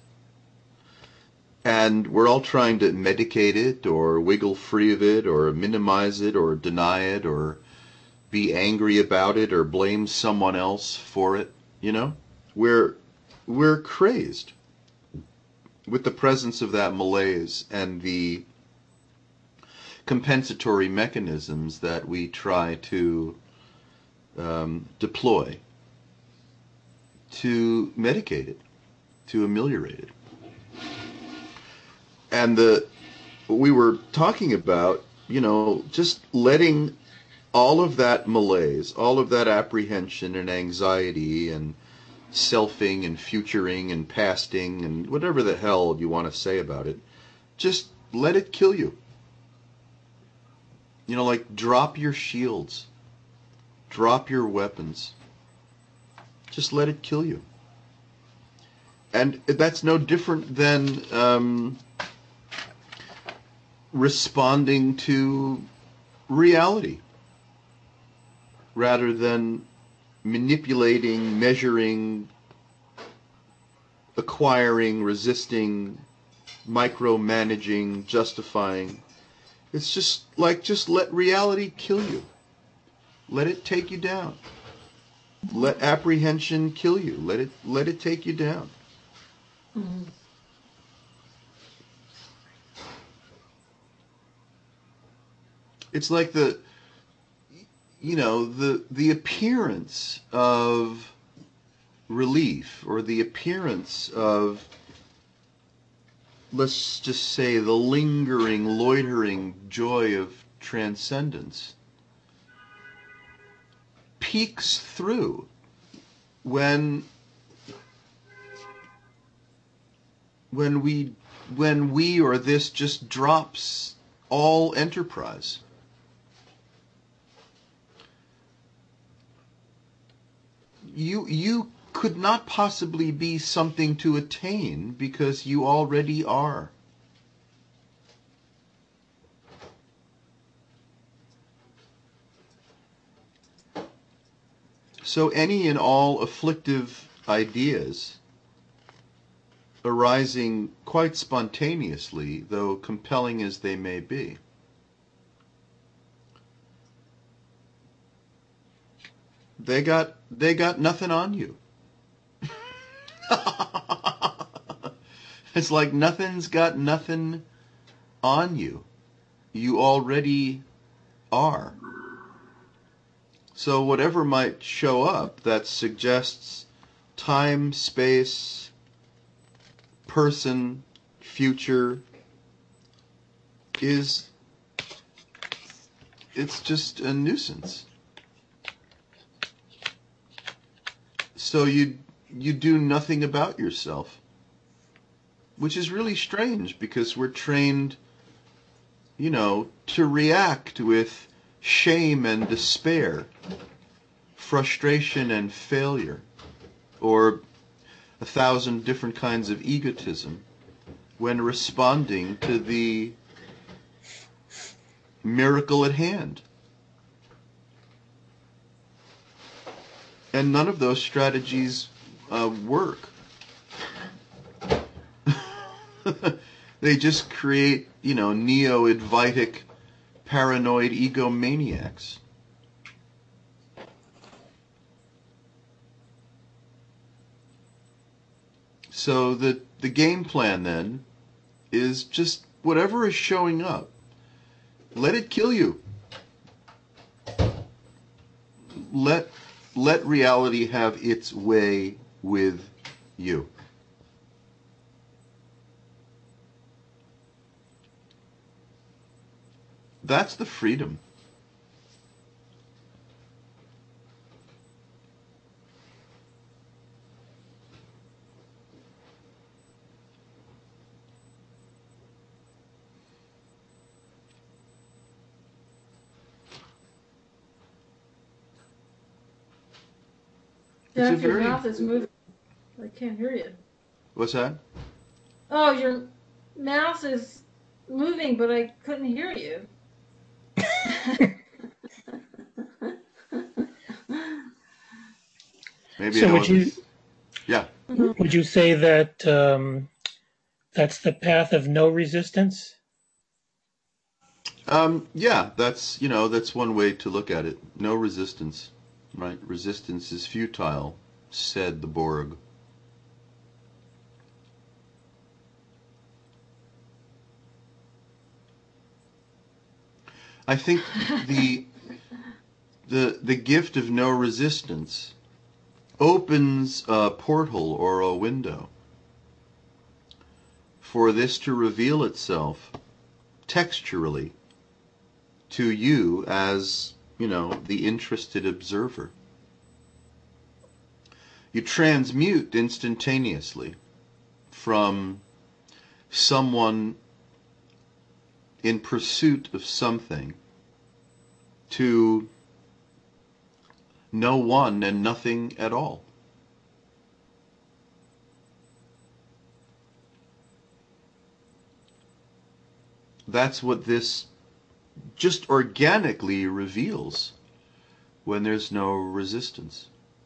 And we're all trying to medicate it or wiggle free of it or minimize it or deny it or be angry about it or blame someone else for it, you know? We're we're crazed with the presence of that malaise and the compensatory mechanisms that we try to um, deploy to medicate it, to ameliorate it. And the we were talking about, you know, just letting all of that malaise, all of that apprehension and anxiety and selfing and futuring and pasting and whatever the hell you want to say about it, just let it kill you. You know, like drop your shields, drop your weapons, just let it kill you. And that's no different than um, responding to reality rather than manipulating, measuring, acquiring, resisting, micromanaging, justifying. It's just like, just let reality kill you. Let it take you down. Let apprehension kill you. Let it let it take you down. Mhm. It's like the you know, the the appearance of relief or the appearance of, let's just say, the lingering, loitering joy of transcendence peeks through when when we when we or this just drops all enterprise. You you could not possibly be something to attain because you already are. So any and all afflictive ideas arising quite spontaneously, though compelling as they may be, they got they got nothing on you. It's like nothing's got nothing on you. You already are. So whatever might show up that suggests time, space, person, future is, it's just a nuisance. So you you do nothing about yourself, which is really strange because we're trained, you know, to react with shame and despair, frustration and failure, or a thousand different kinds of egotism when responding to the miracle at hand. And none of those strategies uh, work. They just create, you know, neo-Advaitic paranoid egomaniacs. So the the game plan then is just whatever is showing up, let it kill you. Let let reality have its way with you. That's the freedom. It's a Jeff, your very- mouth is moving. I can't hear you. What's that? Oh, your mouth is moving, but I couldn't hear you. Maybe So I would you wasn't- Yeah. would you say that um, that's the path of no resistance? Um, yeah, that's, you know, that's one way to look at it. No resistance, right? Resistance is futile, said the Borg. I think the the the gift of no resistance opens a portal or a window for this to reveal itself texturally to you as, you know, the interested observer. You transmute instantaneously from someone in pursuit of something to no one and nothing at all. That's what this just organically reveals when there's no resistance.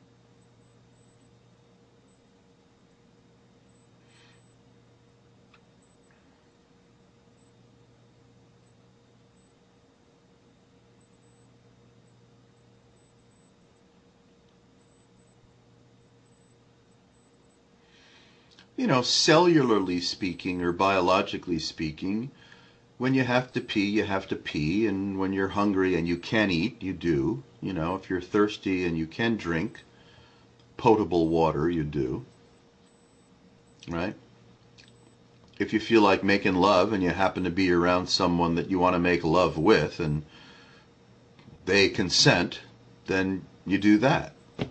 You know, cellularly speaking or biologically speaking, when you have to pee, you have to pee, and when you're hungry and you can eat, you do. You know, if you're thirsty and you can drink potable water, you do. Right? If you feel like making love and you happen to be around someone that you want to make love with and they consent, then you do that.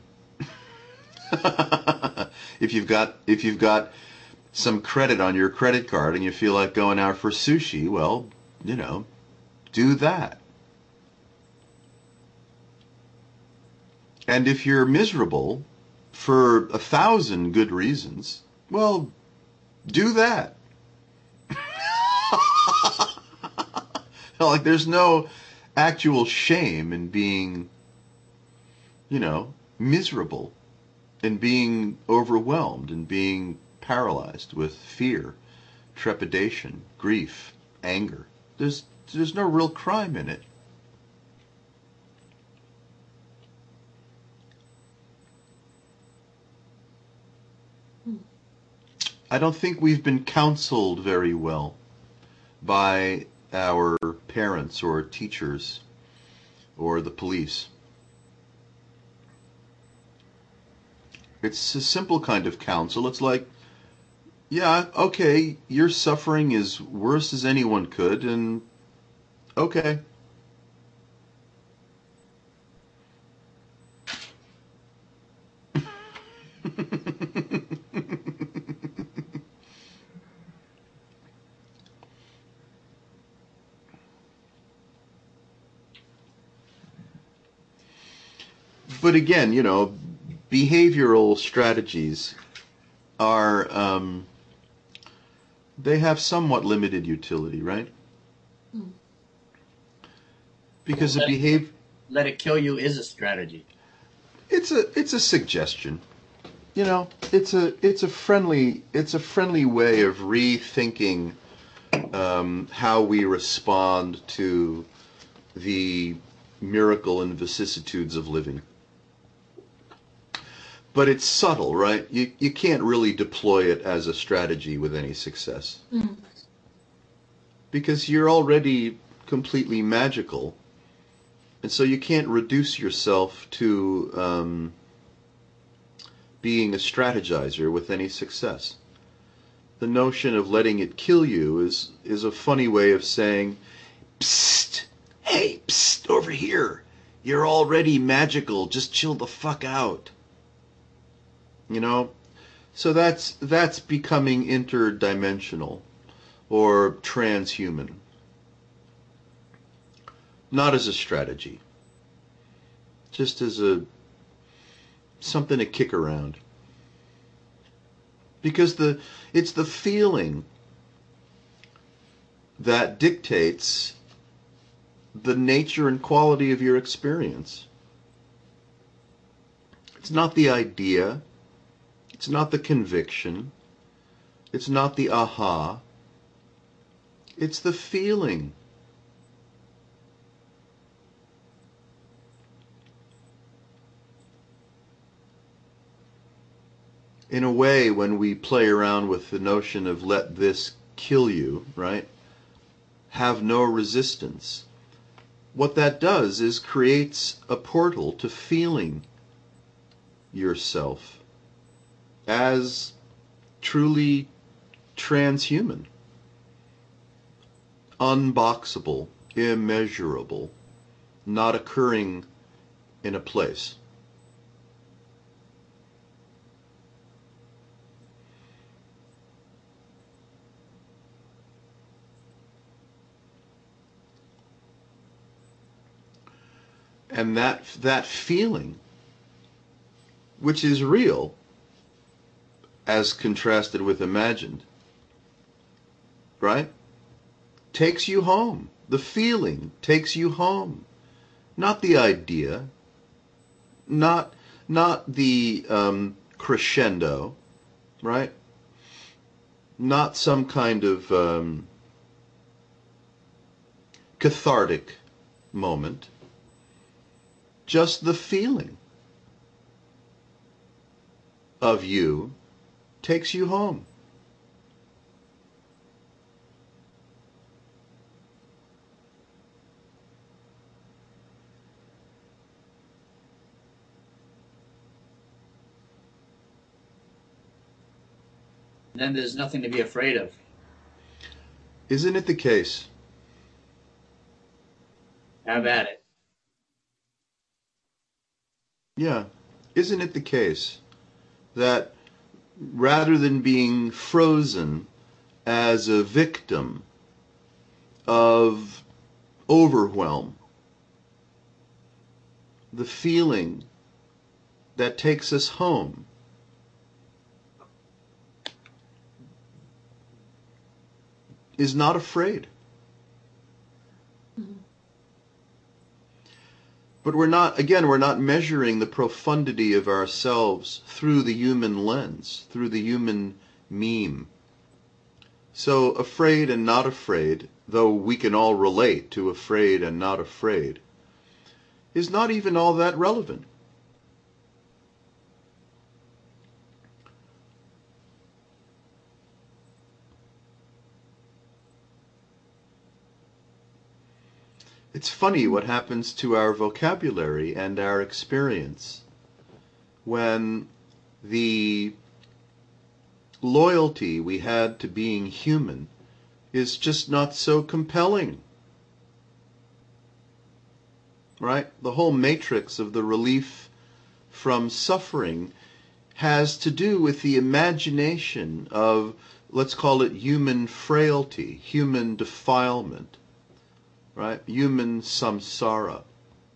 If you've got if you've got some credit on your credit card and you feel like going out for sushi, well, you know, do that. And if you're miserable for a thousand good reasons, well, do that. Like, there's no actual shame in being, you know, miserable, and being overwhelmed, and being paralyzed with fear, trepidation, grief, anger. There's there's no real crime in it. I don't think we've been counseled very well by our parents or teachers or the police. It's a simple kind of counsel. It's like, yeah, okay, your suffering is worse as anyone could, and okay. But again, you know, behavioral strategies are, um, they have somewhat limited utility, right? Because Well, the let, behave, let it kill you is a strategy. it's a it's a suggestion. You know, it's a it's a friendly it's a friendly way of rethinking um, how we respond to the miracle and vicissitudes of living. But it's subtle, right? You you can't really deploy it as a strategy with any success. Mm. because you're already completely magical, and so you can't reduce yourself to um, being a strategizer with any success. The notion of letting it kill you is is a funny way of saying, psst, hey, psst, over here. You're already magical. Just chill the fuck out. You know? So that's that's becoming interdimensional or transhuman. Not as a strategy. Just as a something to kick around. Because the it's the feeling that dictates the nature and quality of your experience. It's not the idea. It's not the conviction. It's not the aha. It's the feeling. In a way, when we play around with the notion of let this kill you, right? Have no resistance. What that does is creates a portal to feeling yourself as truly transhuman, unboxable, immeasurable, not occurring in a place. And that that feeling, which is real, as contrasted with imagined, right? Takes you home. The feeling takes you home. Not the idea. Not not the um, crescendo, right? Not some kind of um, cathartic moment. Just the feeling of you takes you home. Then there's nothing to be afraid of. Isn't it the case? Have at it. Yeah. Isn't it the case that rather than being frozen as a victim of overwhelm, the feeling that takes us home is not afraid? Mhm. But we're not, again, we're not measuring the profundity of ourselves through the human lens, through the human meme. So afraid and not afraid, though we can all relate to afraid and not afraid, is not even all that relevant. It's funny what happens to our vocabulary and our experience when the loyalty we had to being human is just not so compelling. Right? The whole matrix of the relief from suffering has to do with the imagination of, let's call it human frailty, human defilement. Right? Human samsara.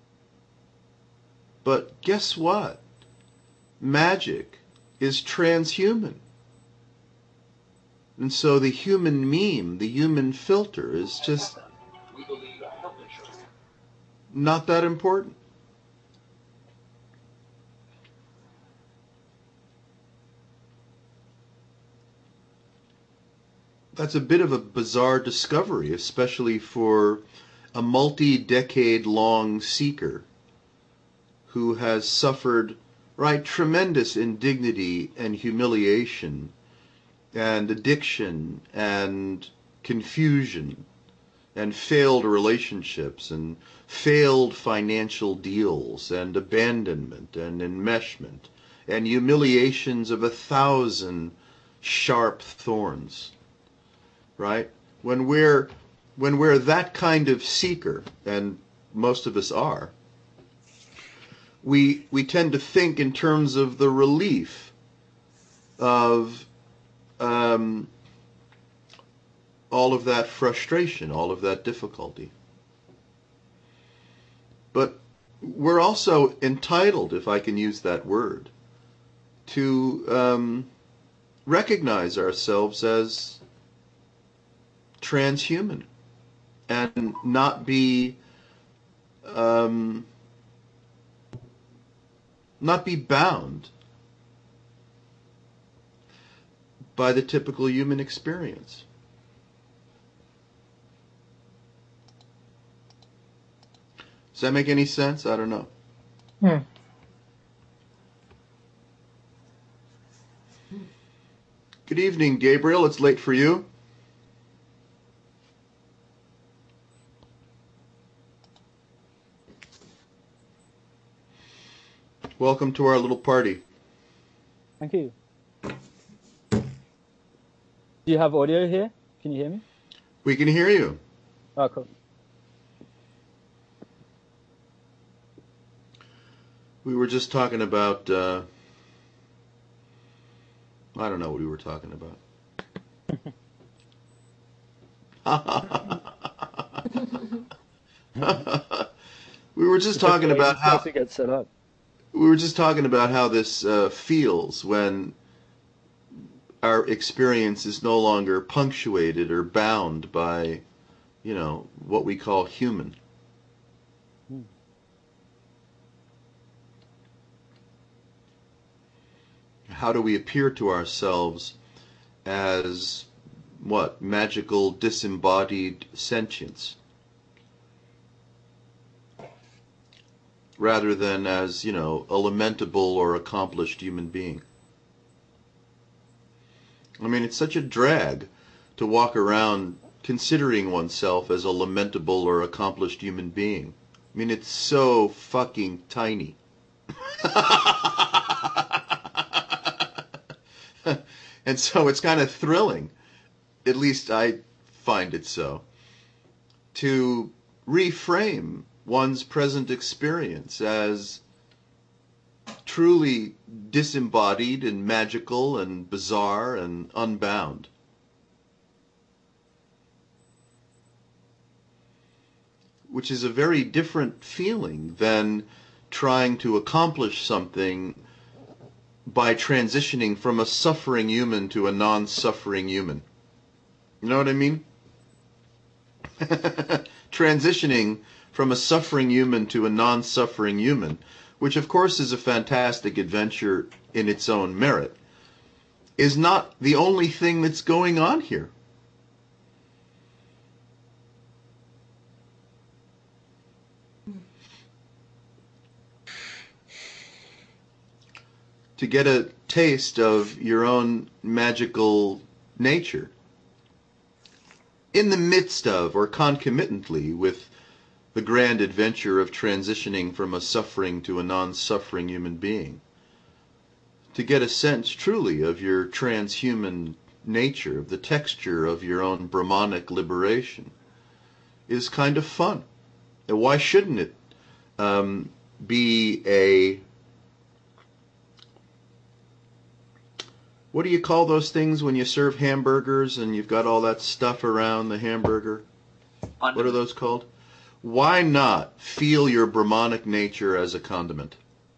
But guess what? Magic is transhuman. And so the human meme, the human filter is just not that important. That's a bit of a bizarre discovery, especially for a multi-decade-long seeker who has suffered, right, tremendous indignity and humiliation and addiction and confusion and failed relationships and failed financial deals and abandonment and enmeshment and humiliations of a thousand sharp thorns, right? When we're when we're that kind of seeker, and most of us are, we we tend to think in terms of the relief of um, all of that frustration, all of that difficulty. But we're also entitled, if I can use that word, to um, recognize ourselves as transhuman and not be um, not be bound by the typical human experience. Does that make any sense? I don't know. Hmm. Good evening, Gabriel. It's late for you. Welcome to our little party. Thank you. Do you have audio here? Can you hear me? We can hear you. Oh, cool. We were just talking about, uh, I don't know what we were talking about. We were just talking about how to get set up. we were just talking about how this uh, feels when our experience is no longer punctuated or bound by, you know, what we call human. Hmm. How do we appear to ourselves as what? Magical, disembodied sentience, rather than as, you know, a lamentable or accomplished human being. I mean, it's such a drag to walk around considering oneself as a lamentable or accomplished human being. I mean, it's so fucking tiny. And so it's kind of thrilling, at least I find it so, to reframe one's present experience as truly disembodied and magical and bizarre and unbound. Which is a very different feeling than trying to accomplish something by transitioning from a suffering human to a non-suffering human. You know what I mean? Transitioning from a suffering human to a non-suffering human, which of course is a fantastic adventure in its own merit, is not the only thing that's going on here. To get a taste of your own magical nature in the midst of or concomitantly with the grand adventure of transitioning from a suffering to a non-suffering human being. To get a sense truly of your transhuman nature, of the texture of your own Brahmanic liberation, is kind of fun. And why shouldn't it um, be a... What do you call those things when you serve hamburgers and you've got all that stuff around the hamburger? What are those called? Why not feel your Brahmanic nature as a condiment?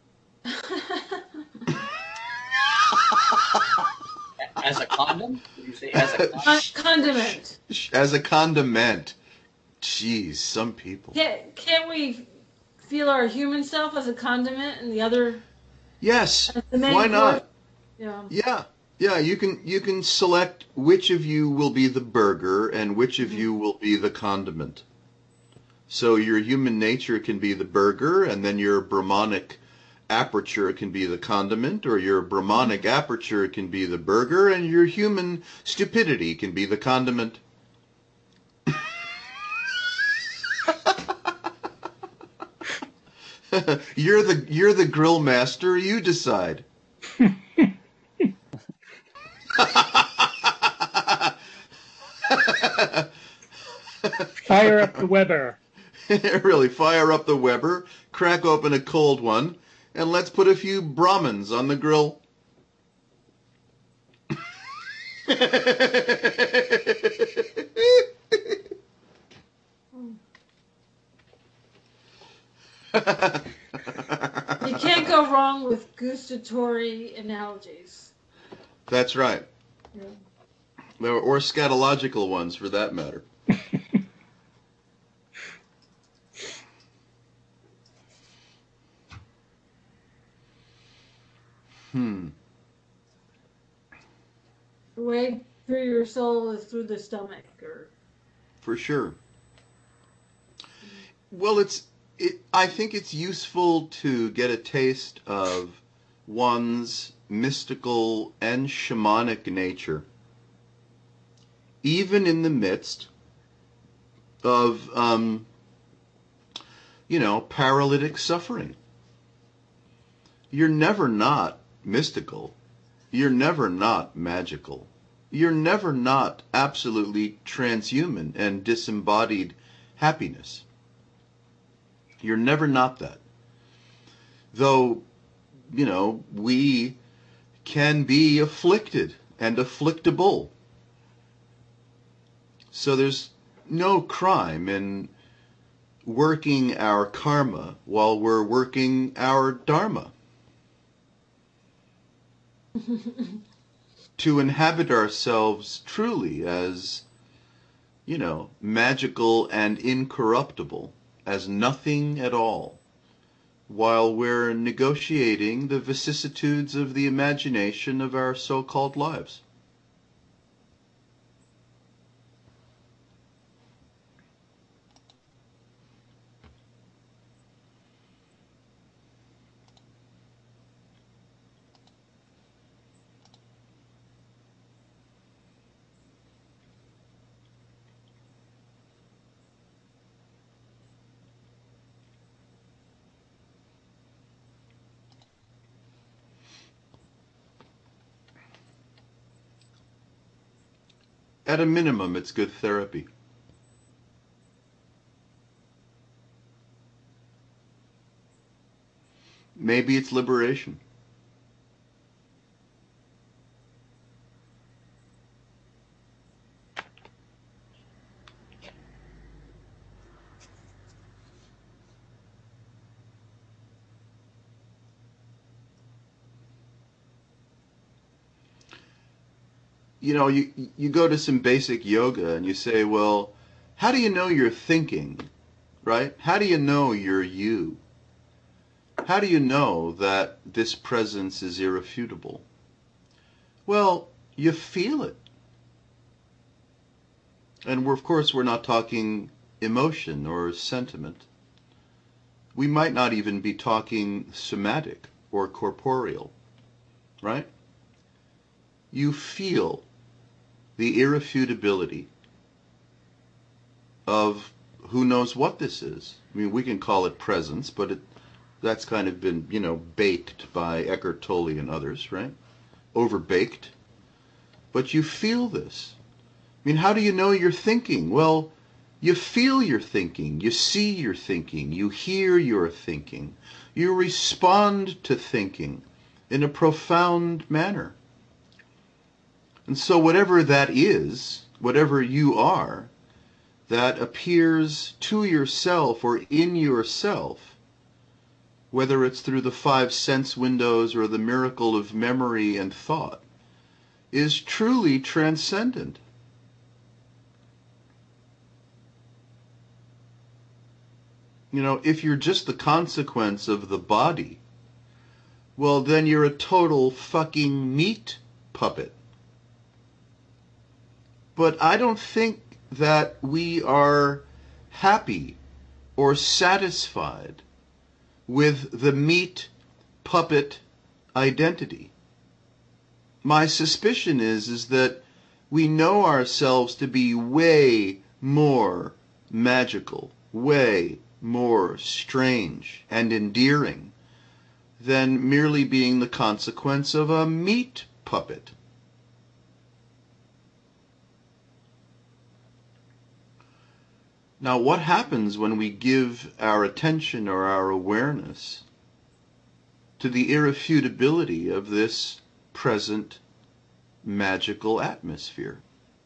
As a condom? Did you say as a condom? Con- condiment. As a condiment. Jeez, some people. Can't, can't we feel our human self as a condiment and the other? Yes. As the main Why not? course? Yeah. Yeah. Yeah, you can you can select which of you will be the burger and which of you will be the condiment. So your human nature can be the burger, and then your Brahmanic aperture can be the condiment, or your Brahmanic aperture can be the burger, and your human stupidity can be the condiment. you're the you're the grill master. You decide. Fire up the Weber. Really, fire up the Weber, crack open a cold one, and let's put a few Brahmins on the grill. You can't go wrong with gustatory analogies. That's right. Yeah. Or, or scatological ones, for that matter. Hmm. The way through your soul is through the stomach, or For sure. Well, it's it. I think it's useful to get a taste of one's mystical and shamanic nature, even in the midst of, um, you know, paralytic suffering. You're never not mystical. You're never not magical. You're never not absolutely transhuman and disembodied happiness. You're never not that. Though, you know, we can be afflicted and afflictable. So there's no crime in working our karma while we're working our dharma. To inhabit ourselves truly as, you know, magical and incorruptible, as nothing at all, while we're negotiating the vicissitudes of the imagination of our so-called lives. At a minimum, it's good therapy. Maybe it's liberation. You know, you you go to some basic yoga and you say, well, how do you know you're thinking, right? How do you know you're you? How do you know that this presence is irrefutable? Well, you feel it. And we're, of course, we're not talking emotion or sentiment. We might not even be talking somatic or corporeal, right? You feel the irrefutability of who knows what this is. I mean, we can call it presence, but it, that's kind of been, you know, baked by Eckhart Tolle and others, right? Overbaked. But you feel this. I mean, how do you know you're thinking? Well, you feel your thinking. You see your thinking. You hear your thinking. You respond to thinking in a profound manner. And so whatever that is, whatever you are, that appears to yourself or in yourself, whether it's through the five sense windows or the miracle of memory and thought, is truly transcendent. You know, if you're just the consequence of the body, well, then you're a total fucking meat puppet. But I don't think that we are happy or satisfied with the meat puppet identity. My suspicion is, is that we know ourselves to be way more magical, way more strange and endearing than merely being the consequence of a meat puppet. Now, what happens when we give our attention or our awareness to the irrefutability of this present magical atmosphere?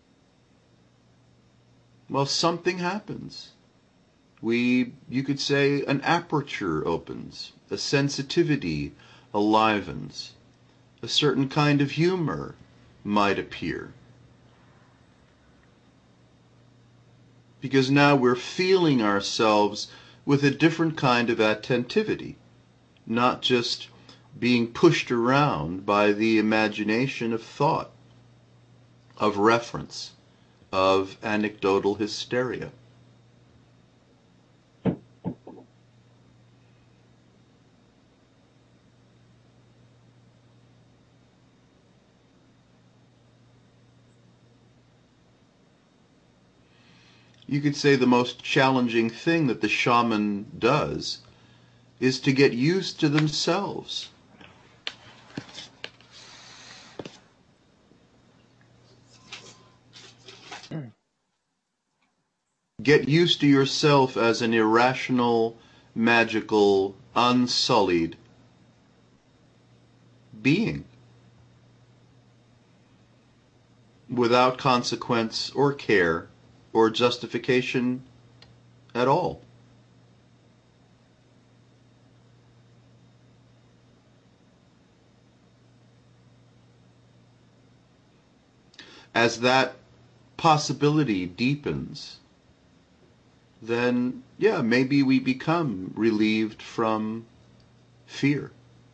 Well, something happens. We, you could say, an aperture opens, a sensitivity alivens, a certain kind of humor might appear. Because now we're feeling ourselves with a different kind of attentivity, not just being pushed around by the imagination of thought, of reference, of anecdotal hysteria. You could say the most challenging thing that the shaman does is to get used to themselves. Get used to yourself as an irrational, magical, unsullied being, without consequence or care or justification at all. As that possibility deepens, then, yeah, maybe we become relieved from fear,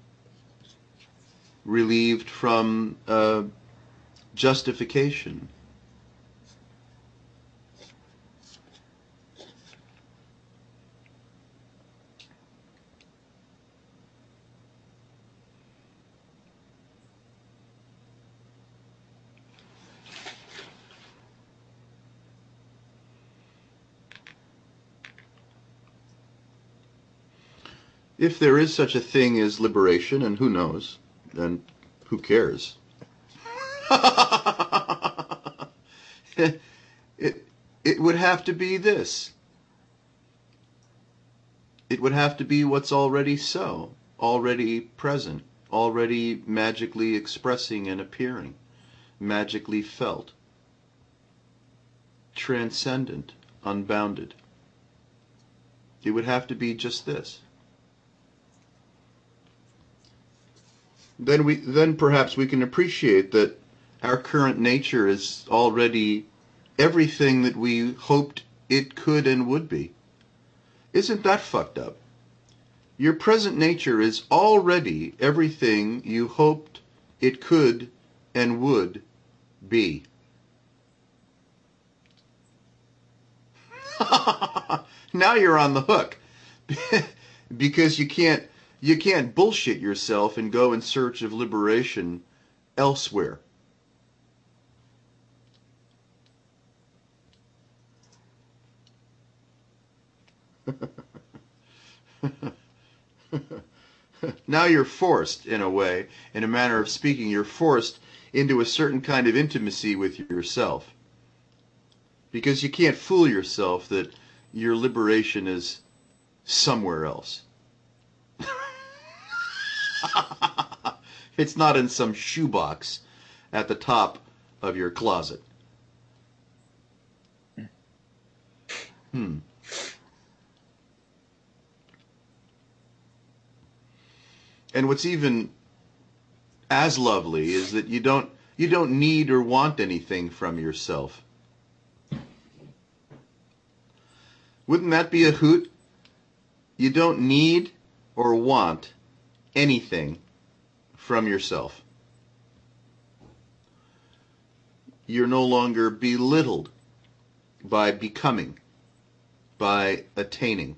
relieved from uh, justification. If there is such a thing as liberation, and who knows, then who cares? it, it would have to be this. It would have to be what's already so, already present, already magically expressing and appearing, magically felt, transcendent, unbounded. It would have to be just this. Then we, then perhaps we can appreciate that our current nature is already everything that we hoped it could and would be. Isn't that fucked up? Your present nature is already everything you hoped it could and would be. Now you're on the hook. Because you can't You can't bullshit yourself and go in search of liberation elsewhere. Now you're forced, in a way, in a manner of speaking, you're forced into a certain kind of intimacy with yourself. Because you can't fool yourself that your liberation is somewhere else. It's not in some shoebox at the top of your closet. Hmm. And what's even as lovely is that you don't you don't need or want anything from yourself. Wouldn't that be a hoot? You don't need or want anything from yourself. You're no longer belittled by becoming, by attaining.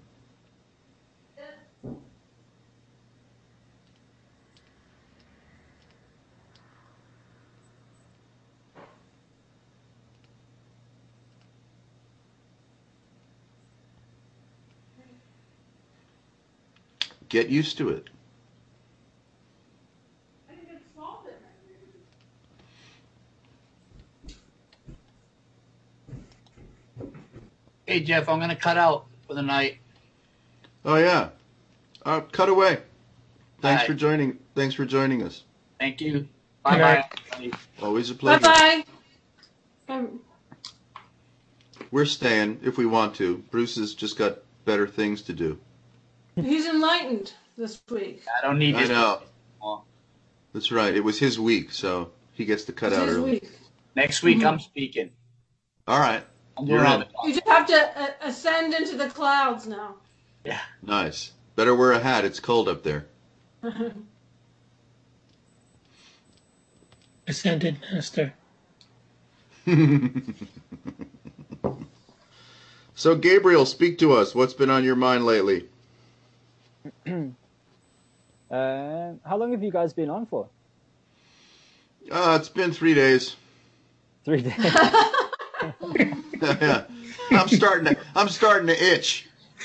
Get used to it. Hey, Jeff, I'm going to cut out for the night. Oh yeah. Uh, cut away. Thanks Bye. for joining. Thanks for joining us. Thank you. Good Bye night. bye. Always a Bye pleasure. bye. Um, We're staying if we want to. Bruce has just got better things to do. he's enlightened this week. I don't need I this. know. anymore. That's right. It was his week, so he gets to cut It's out his early. week. Next week Mhm. I'm speaking. All right. I'm You're doing all in. the You just have to uh, ascend into the clouds now. Nice. Better wear a hat. It's cold up there. Ascended Master. So, Gabriel, speak to us. What's been on your mind lately? Um, how long have you guys been on for? Uh, it's been three days. Three days. Yeah. I'm starting to. I'm starting to itch.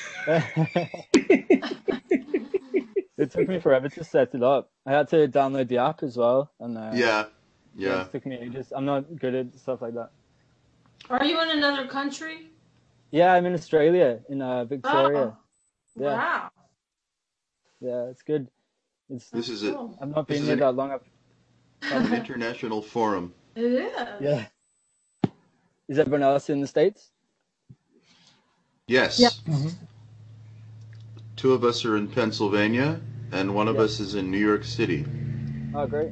It took me forever to set it up. I had to download the app as well, and uh, Yeah. yeah, Yeah. it took me ages. I'm not good at stuff like that. Are you in another country? Yeah, I'm in Australia, in uh, Victoria. Oh, Yeah. wow. Yeah, it's good. It's This is a, Cool. I've not this been is here an- that long. I've, an international forum. It is. yeah. Is everyone else in the States? Yes. Yeah. Mhm. Two of us are in Pennsylvania, and one of Yeah. us is in New York City. Oh, great.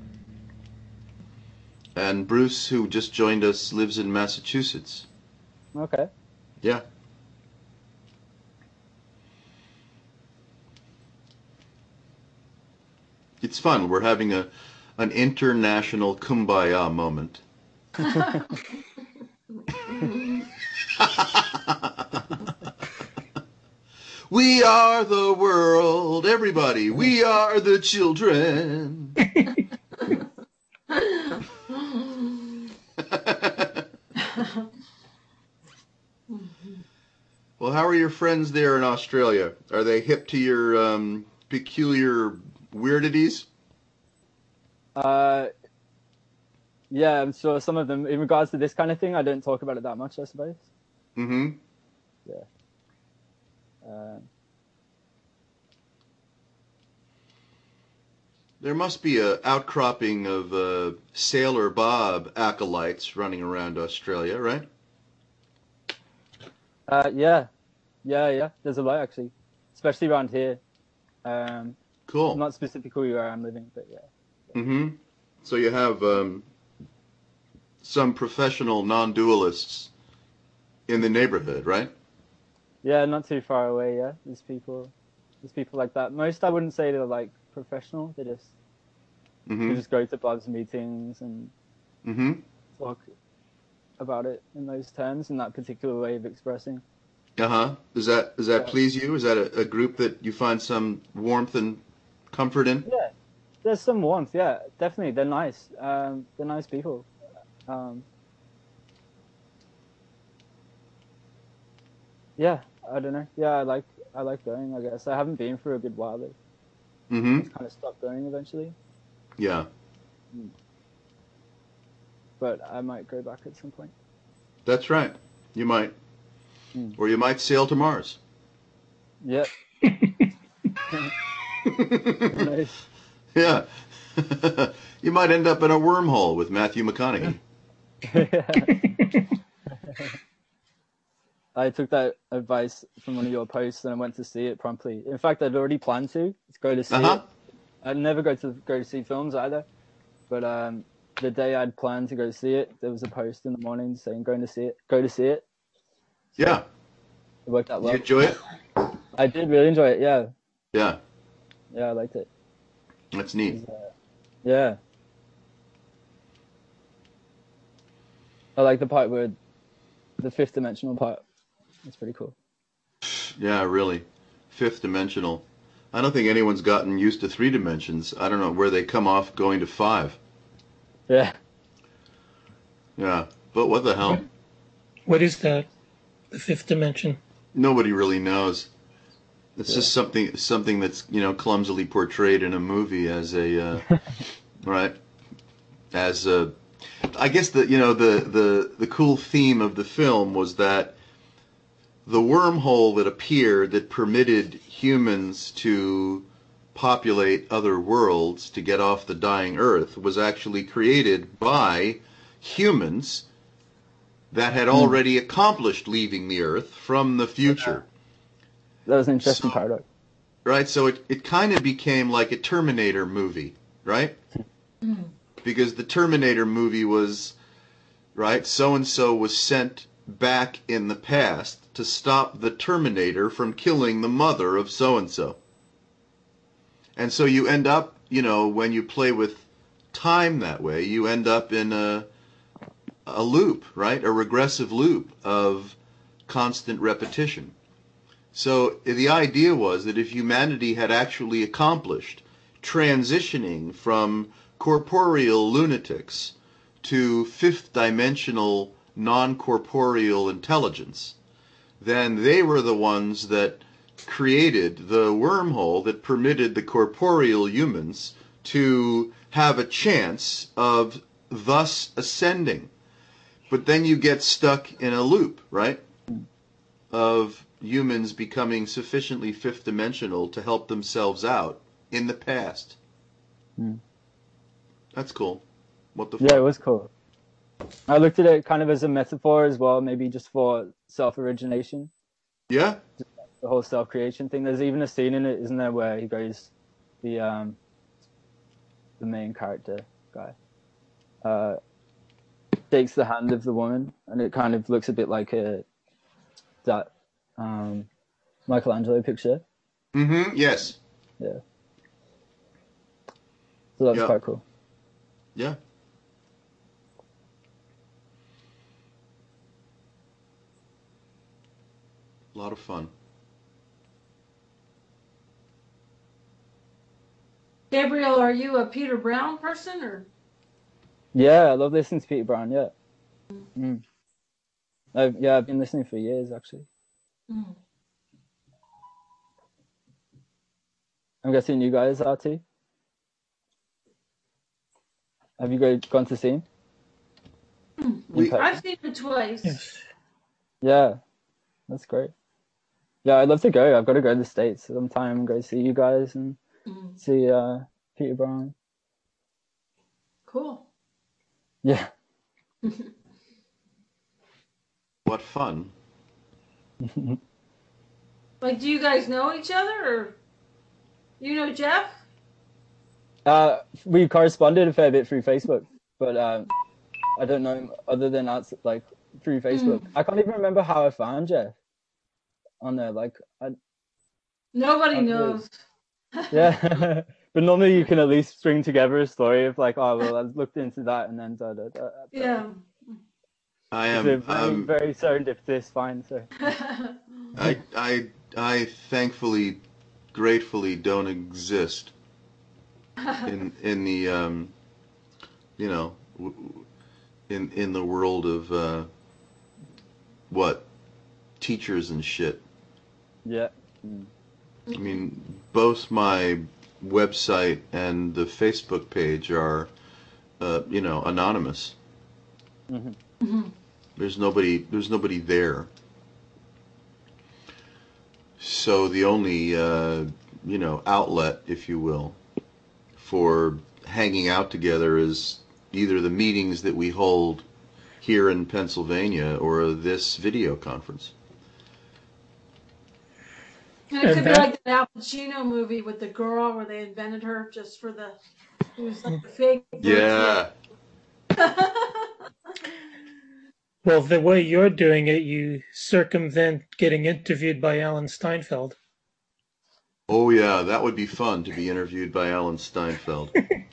And Bruce, who just joined us, lives in Massachusetts. Okay. Yeah. It's fun. We're having a an international kumbaya moment. We are the world, everybody. We are the children. Well, how are your friends there in Australia? Are they hip to your um, peculiar weirdities? Uh, yeah, I'm sure some of them, in regards to this kind of thing, I don't talk about it that much, I suppose. Mm-hmm. Uh, There must be a outcropping of uh, Sailor Bob acolytes running around Australia, right? uh, yeah, yeah, yeah. There's a lot actually, especially around here. Um, Cool. not specifically where I'm living, but yeah. Mm-hmm. So you have um, some professional non-dualists in the neighborhood, right? Yeah, not too far away. Yeah, there's people, there's people like that. Most I wouldn't say they're like professional. They just they Mm-hmm. just go to Bob's meetings and Mm-hmm. talk about it in those terms, in that particular way of expressing. Uh-huh. Does that does that Yeah. please you? Is that a, a group that you find some warmth and comfort in? Yeah, there's some warmth. Yeah, definitely. They're nice. Um, they're nice people. Um, yeah, I don't know. Yeah, I like I like going. I guess I haven't been for a good while though. Mm-hmm. Just kind of stopped going eventually, Yeah. but I might go back at some point. That's right. You might. Mm. Or you might sail to Mars. Yep. Nice. Yeah. You might end up in a wormhole with Matthew McConaughey. I took that advice from one of your posts and I went to see it promptly. In fact, I'd already planned to, to go to see Uh-huh. it. I'd never go to go to see films either, but um, the day I'd planned to go see it, there was a post in the morning saying going to see it, go to see it. Yeah. It worked out Did you well. enjoy it? I did really enjoy it. Yeah, Yeah. yeah, I liked it. That's It neat. was, uh, yeah, I like the part where the fifth dimensional part. It's pretty cool. Yeah, really. Fifth dimensional. I don't think anyone's gotten used to three dimensions. I don't know where they come off going to five. Yeah. Yeah. But what the hell? What is that? The fifth dimension. Nobody really knows. It's Yeah. just something something that's you know clumsily portrayed in a movie as a uh, right as a. I guess the you know the the the cool theme of the film was that the wormhole that appeared that permitted humans to populate other worlds to get off the dying Earth was actually created by humans that had already accomplished leaving the Earth from the future. That was an interesting So- paradox. Right? So it, it kind of became like a Terminator movie, right? Because the Terminator movie was, right, so-and-so was sent back in the past to stop the Terminator from killing the mother of so-and-so. And so you end up, you know, when you play with time that way, you end up in a, a loop, right? A regressive loop of constant repetition. So the idea was that if humanity had actually accomplished transitioning from corporeal lunatics to fifth dimensional non-corporeal intelligence, then they were the ones that created the wormhole that permitted the corporeal humans to have a chance of thus ascending. But then you get stuck in a loop, right? Of humans becoming sufficiently fifth dimensional to help themselves out in the past. Hmm. That's cool. What the Yeah, it fuck? was cool. I looked at it kind of as a metaphor as well, maybe just for self-origination, Yeah? the whole self-creation thing. There's even a scene in it, isn't there, where he goes, the um, the main character guy, uh, takes the hand of the woman, and it kind of looks a bit like a that um, Michelangelo picture. Mm-hmm. Yes. Yeah. So that's Yeah. quite cool. Yeah. A lot of fun. Gabriel, are you a Peter Brown person or? Yeah, I love listening to Peter Brown. Yeah. Mm. I've, yeah, I've been listening for years actually. Mm. I'm guessing you guys are too. Have you guys gone to see him? We- In I've person? seen it twice. Yes. Yeah, that's great. Yeah, I'd love to go. I've got to go to the States sometime and go see you guys and Mm. see uh, Peter Brown. Cool. Yeah. What fun. Like, do you guys know each other, or you know Jeff? Uh, we corresponded a fair bit through Facebook, but um, I don't know him other than that's like through Facebook. I can't even remember how I found Jeff on there. Like, I, Nobody Okay. knows. yeah. But normally you can at least string together a story of like, oh well, I looked into that and then da da da. da. Yeah. I It's a am. very, Um, very serendipitous find. So I. I. I thankfully, gratefully don't exist in in the um, you know, w- w- in in the world of uh, what teachers and shit. yeah. I mean, both my website and the Facebook page are, uh, you know, anonymous. Mhm. Mhm. There's nobody. There's nobody there. So the only, uh, you know, outlet, if you will, for hanging out together is either the meetings that we hold here in Pennsylvania or this video conference. And it And could be that- like the Al Pacino movie with the girl where they invented her just for the. It was like a fake. Yeah. Well, the way you're doing it, you circumvent getting interviewed by Alan Steinfeld. Oh yeah, that would be fun to be interviewed by Alan Steinfeld.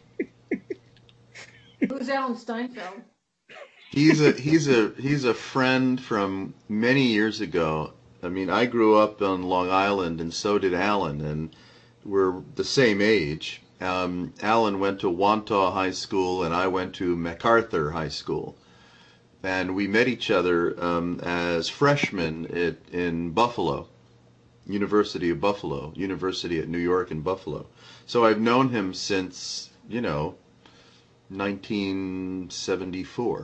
Who's Alan Steinfeld? He's a he's a he's a friend from many years ago. I mean, I grew up on Long Island, and so did Alan, and we're the same age. Um, Alan went to Wantagh High School, and I went to MacArthur High School, and we met each other um, as freshmen at, in Buffalo, University of Buffalo, University at New York and Buffalo. So I've known him since, you know, nineteen seventy-four.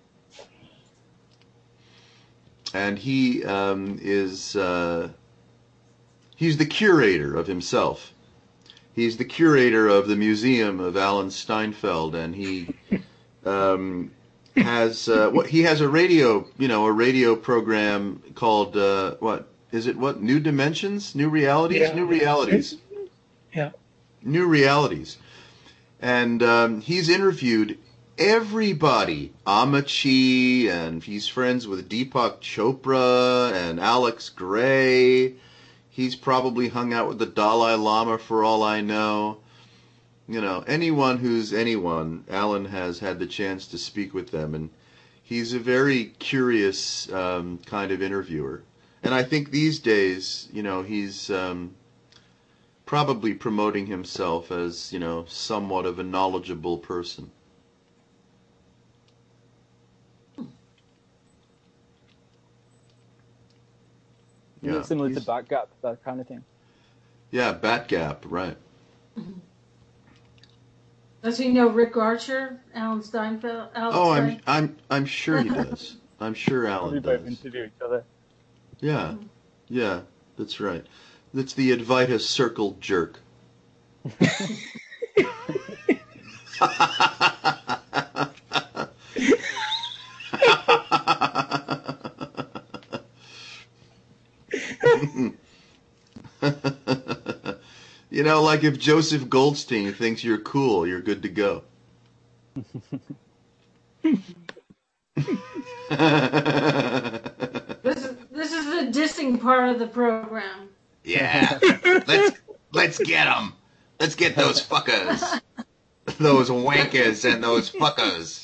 And he um, is, uh, he's the curator of himself. He's the curator of the Museum of Alan Steinfeld, and he um, has, uh, what, he has a radio, you know, a radio program called, uh, what, is it what, New Dimensions? New Realities? Yeah. New Realities. Yeah. New Realities. And um, he's interviewed everybody, Amici, and he's friends with Deepak Chopra and Alex Gray. He's probably hung out with the Dalai Lama for all I know. You know, anyone who's anyone, Alan has had the chance to speak with them, and he's a very curious um, kind of interviewer. And I think these days, you know, he's um, probably promoting himself as, you know, somewhat of a knowledgeable person. Yeah, similar he's- to Back Gap, that kind of thing. Yeah, Bat Gap, right. Does he know Rick Archer, Alan Steinfeld? Alex Oh, I'm Stein- I'm I'm sure he does. I'm sure We Alan both does. interview each other. Yeah, yeah, that's right. That's the Advaita Circle jerk. You know, like if Joseph Goldstein thinks you're cool, you're good to go. This is this is the dissing part of the program. Yeah, let's let's get them. Let's get those fuckers, those wankers, and those fuckers.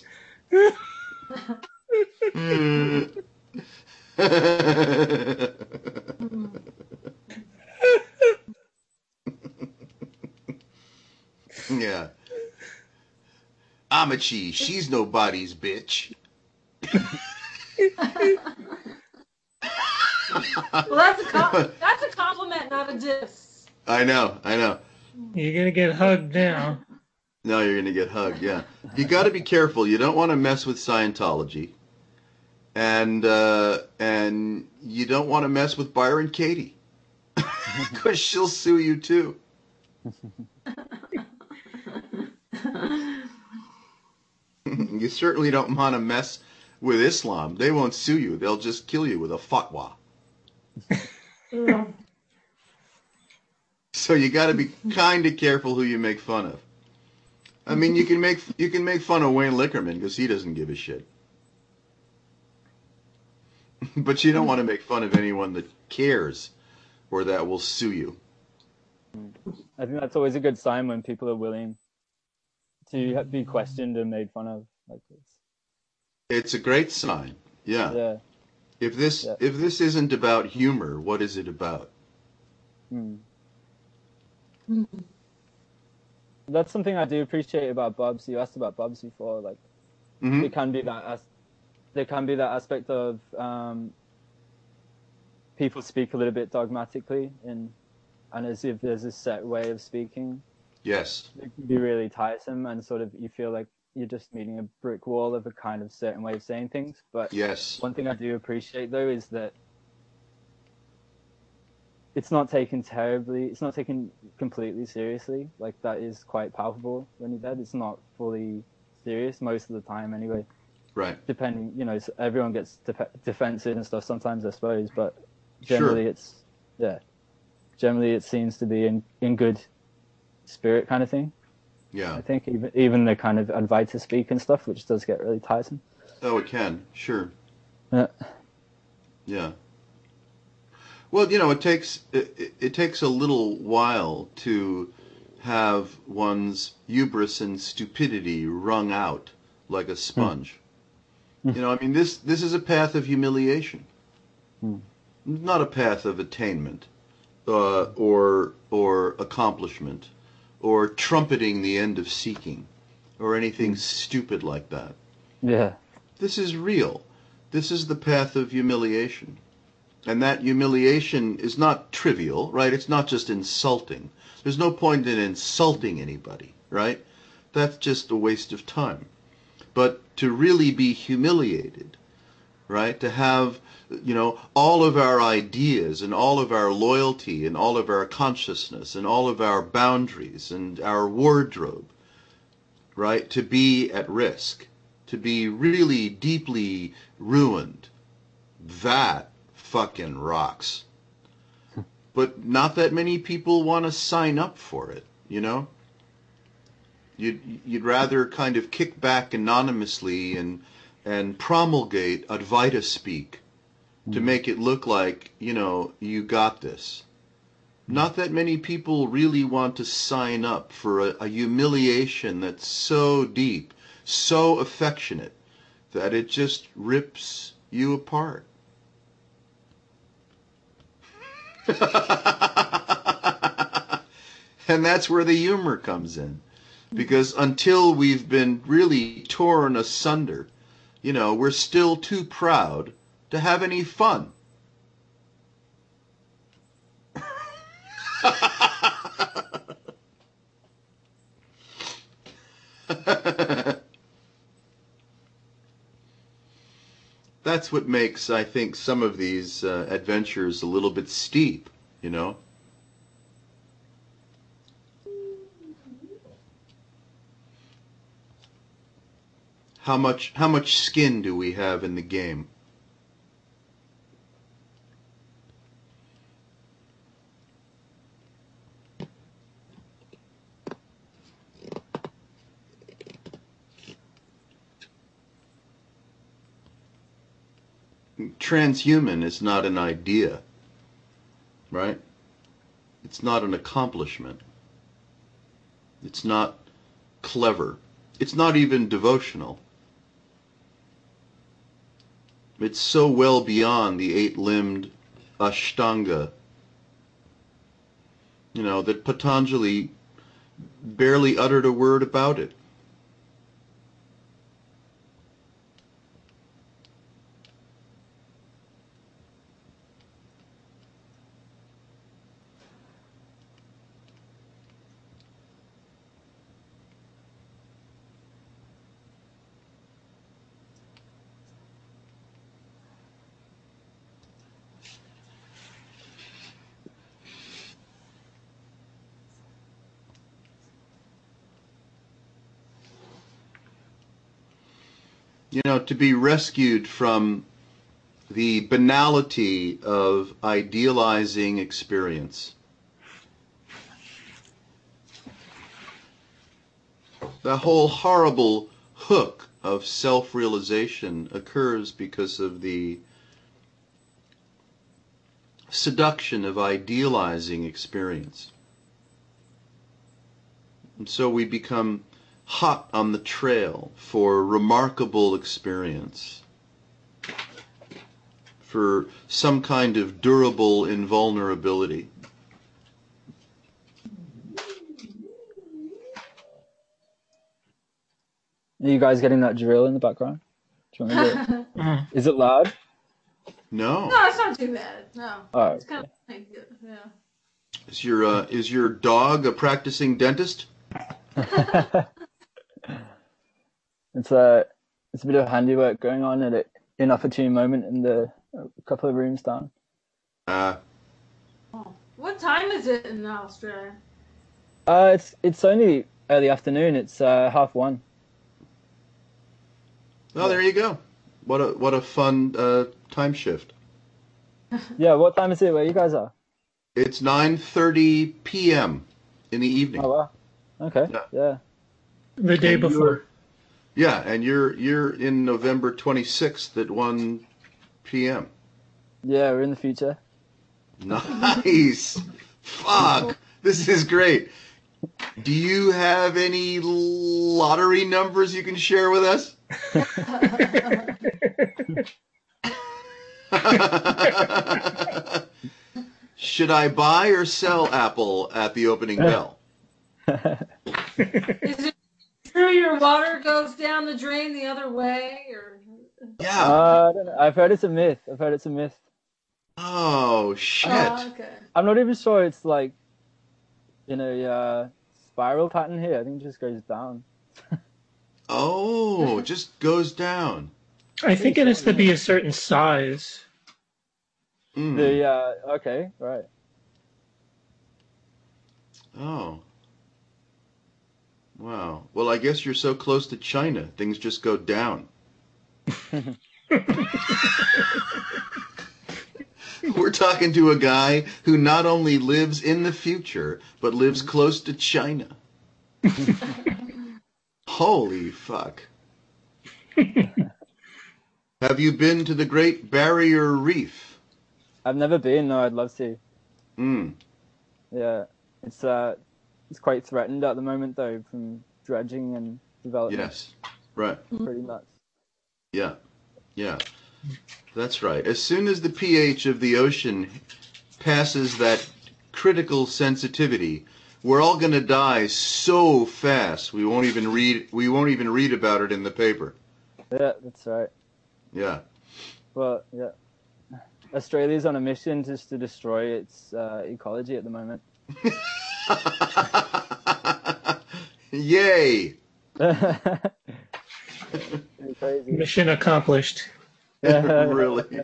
Yeah. Amici, she's nobody's bitch. Well, that's a com- that's a compliment, not a diss. I know, I know. You're gonna get hugged now. No, you're gonna get hugged. Yeah, you got to be careful. You don't want to mess with Scientology, and uh, and you don't want to mess with Byron Katie, because she'll sue you too. You certainly don't want to mess with Islam. They won't sue you. They'll just kill you with a fatwa. Yeah. So you got to be kind of careful who you make fun of. I mean, you can make you can make fun of Wayne Lickerman because he doesn't give a shit. But you don't want to make fun of anyone that cares or that will sue you. I think that's always a good sign when people are willing to be questioned and made fun of like this. It's a great sign. Yeah. Yeah. If this Yeah. if this isn't about humor, what is it about? Hmm. That's something I do appreciate about Bubs. You asked about Bubs before, like Hmm. there can be that as there can be that aspect of um, people speak a little bit dogmatically and and as if there's a set way of speaking. Yes. It can be really tiresome and sort of you feel like you're just meeting a brick wall of a kind of certain way of saying things. But Yes. one thing I do appreciate though is that it's not taken terribly, it's not taken completely seriously. Like that is quite palpable when you're dead. It's not fully serious most of the time anyway. Right. Depending, you know, s- everyone gets def- defensive and stuff sometimes, I suppose, but generally Sure. it's, yeah, generally it seems to be in, in good spirit kind of thing. Yeah. I think even even the kind of Advaita speak and stuff, which does get really tiresome. Oh, it can. Sure. Yeah. Yeah. Well, you know, it takes it, it- it takes a little while to have one's hubris and stupidity wrung out like a sponge. You know, I mean, this this is a path of humiliation, Hmm. not a path of attainment, uh, or or accomplishment, or trumpeting the end of seeking, or anything stupid like that. Yeah. This is real. This is the path of humiliation. And that humiliation is not trivial, right? It's not just insulting. There's no point in insulting anybody, right? That's just a waste of time. But to really be humiliated, right? To have, you know, all of our ideas and all of our loyalty and all of our consciousness and all of our boundaries and our wardrobe, right? To be at risk, to be really deeply ruined. That fucking rocks. But not that many people want to sign up for it, you know? You'd, you'd rather kind of kick back anonymously and and promulgate Advaita speak to make it look like, you know, you got this. Not that many people really want to sign up for a, a humiliation that's so deep, so affectionate, that it just rips you apart. And that's where the humor comes in. Because until we've been really torn asunder, you know, we're still too proud to have any fun. That's what makes, I think, some of these uh, adventures a little bit steep, you know? How much, how much skin do we have in the game? Transhuman is not an idea, right? It's not an accomplishment. It's not clever. It's not even devotional. It's so well beyond the eight-limbed Ashtanga, you know, that Patanjali barely uttered a word about it. You know, to be rescued from the banality of idealizing experience. The whole horrible hook of self-realization occurs because of the seduction of idealizing experience. And so we become hot on the trail for remarkable experience, for some kind of durable invulnerability. Are you guys getting that drill in the background? Do you want me to do it? Is it loud? No. No, it's not too bad. No, Oh, it's kind of like, yeah. Is your uh, is your dog a practicing dentist? It's a it's a bit of handiwork going on at an inopportune moment in the a couple of rooms down. Uh, Oh. What time is it in Australia? Uh, it's it's only early afternoon. It's uh, half one. oh, there you go. What a what a fun uh, time shift. Yeah, what time is it where you guys are? It's nine thirty p.m. in the evening. Oh wow. Okay. Yeah. Yeah. The day And you're- before. Yeah, and you're you're in November twenty-sixth at one p.m. Yeah, we're in the future. Nice. Fuck. This is great. Do you have any lottery numbers you can share with us? Should I buy or sell Apple at the opening bell? Is it true your water goes down the drain the other way, or Yeah. Uh, I don't know. I've heard it's a myth. I've heard it's a myth. Oh shit! Oh, okay. I'm not even sure it's like in a uh, spiral pattern here. I think it just goes down. Oh, it just goes down. I think it has to be a certain size. Mm. The uh, okay, right. Oh. Wow. Well, I guess you're so close to China, things just go down. We're talking to a guy who not only lives in the future, but lives close to China. Holy fuck. Have you been to the Great Barrier Reef? I've never been. No, I'd love to. Mm. Yeah, it's uh, it's quite threatened at the moment though from dredging and development. Yes. Right. Pretty nuts. Yeah. Yeah. That's right. As soon as the pH of the ocean passes that critical sensitivity, we're all going to die so fast we won't even read we won't even read about it in the paper. Yeah, that's right. Yeah. Well, yeah. Australia's on a mission just to destroy its uh, ecology at the moment. Yay! Crazy. Mission accomplished. Really.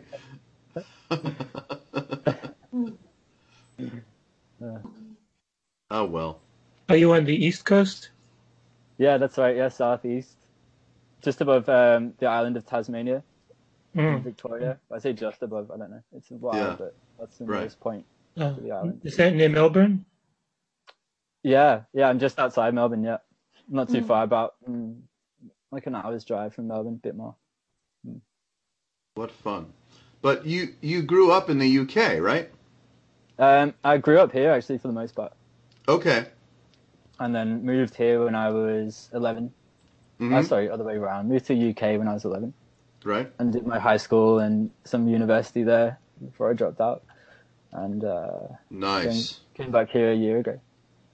Oh well. Are you on the East Coast? Yeah, that's right. Yeah, southeast, just above um, the island of Tasmania, in Mm. Victoria. I say just above. I don't know. It's a while, Yeah. but that's the Right. nearest point Uh, to the island. is that near Melbourne? Yeah, yeah. I'm just outside Melbourne. Yeah, not too Mm. far. About mm, like an hour's drive from Melbourne, a bit more. What fun. But you you grew up in the U K, right? Um, I grew up here actually for the most part, Okay. and then moved here when I was eleven. Mhm. Oh, sorry, other way around. Moved to U K when I was eleven. Right. And did my high school and some university there before I dropped out, and uh, Nice. came back here a year ago.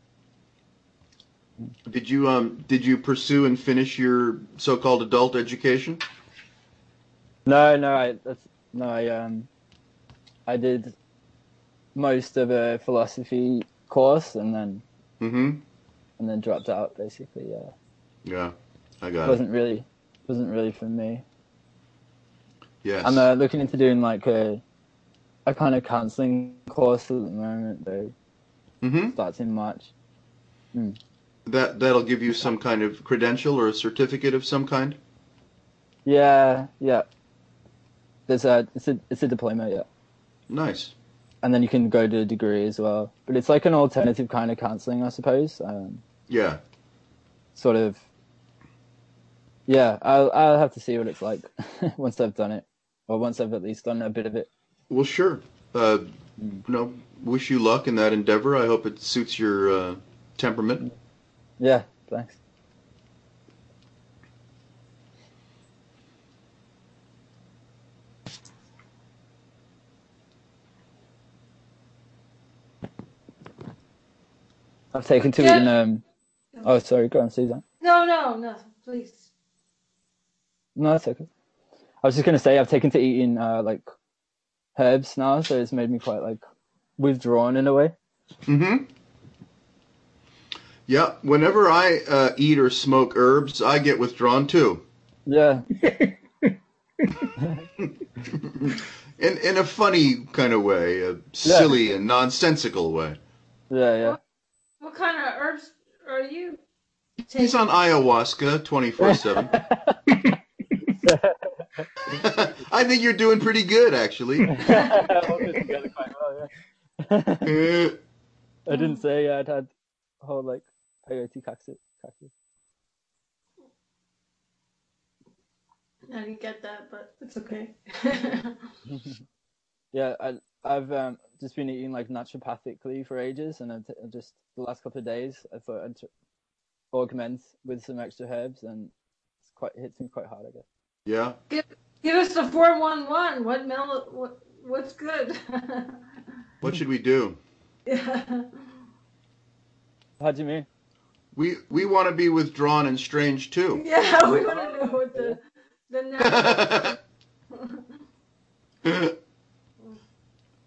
Did you um did you pursue and finish your so-called adult education? No, no, I that's no, I um, I did most of a philosophy course and then Mm-hmm. and then dropped out basically. Yeah, Yeah. I it got it. wasn't really wasn't really for me. Yes. I'm uh, looking into doing like a a kind of counseling course at the moment though. Mm-hmm. Starts in March. That that'll give you some kind of credential or a certificate of some kind? Yeah, yeah. There's a it's a it's a diploma, yeah. Nice. And then you can go to a degree as well. But it's like an alternative kind of counseling, I suppose. Um, Yeah. sort of. Yeah, I'll I'll have to see what it's like once I've done it, or once I've at least done a bit of it. Well, sure. Uh, you know, wish you luck in that endeavor. I hope it suits your uh, temperament. Yeah, thanks. I've taken to Yeah. eating. Um. Oh, sorry. Go on, Susan. No, no, no, please. No, it's okay. I was just gonna say I've taken to eating uh, like herbs now, so it's made me quite like withdrawn in a way. Mm-hmm. Yeah. Whenever I uh, eat or smoke herbs, I get withdrawn too. Yeah. in in a funny kind of way, a silly and nonsensical way. Yeah, yeah. What kind of herbs are you taking? He's on ayahuasca twenty-four seven. I think you're doing pretty good, actually. All goes together quite well, yeah. Eh, I didn't say I'd had a whole like peyote cactus. cactus. I didn't get that, but it's okay. Yeah, I I've um, just been eating like naturopathically for ages, and I've t- just the last couple of days I thought I'd t- augment with some extra herbs, and it's quite it hits me quite hard, I guess. yeah. Give us the four one one. What mel? What what's good? What should we do? Yeah. How do you mean? We we want to be withdrawn and strange too. Yeah, we want to know what the the natural.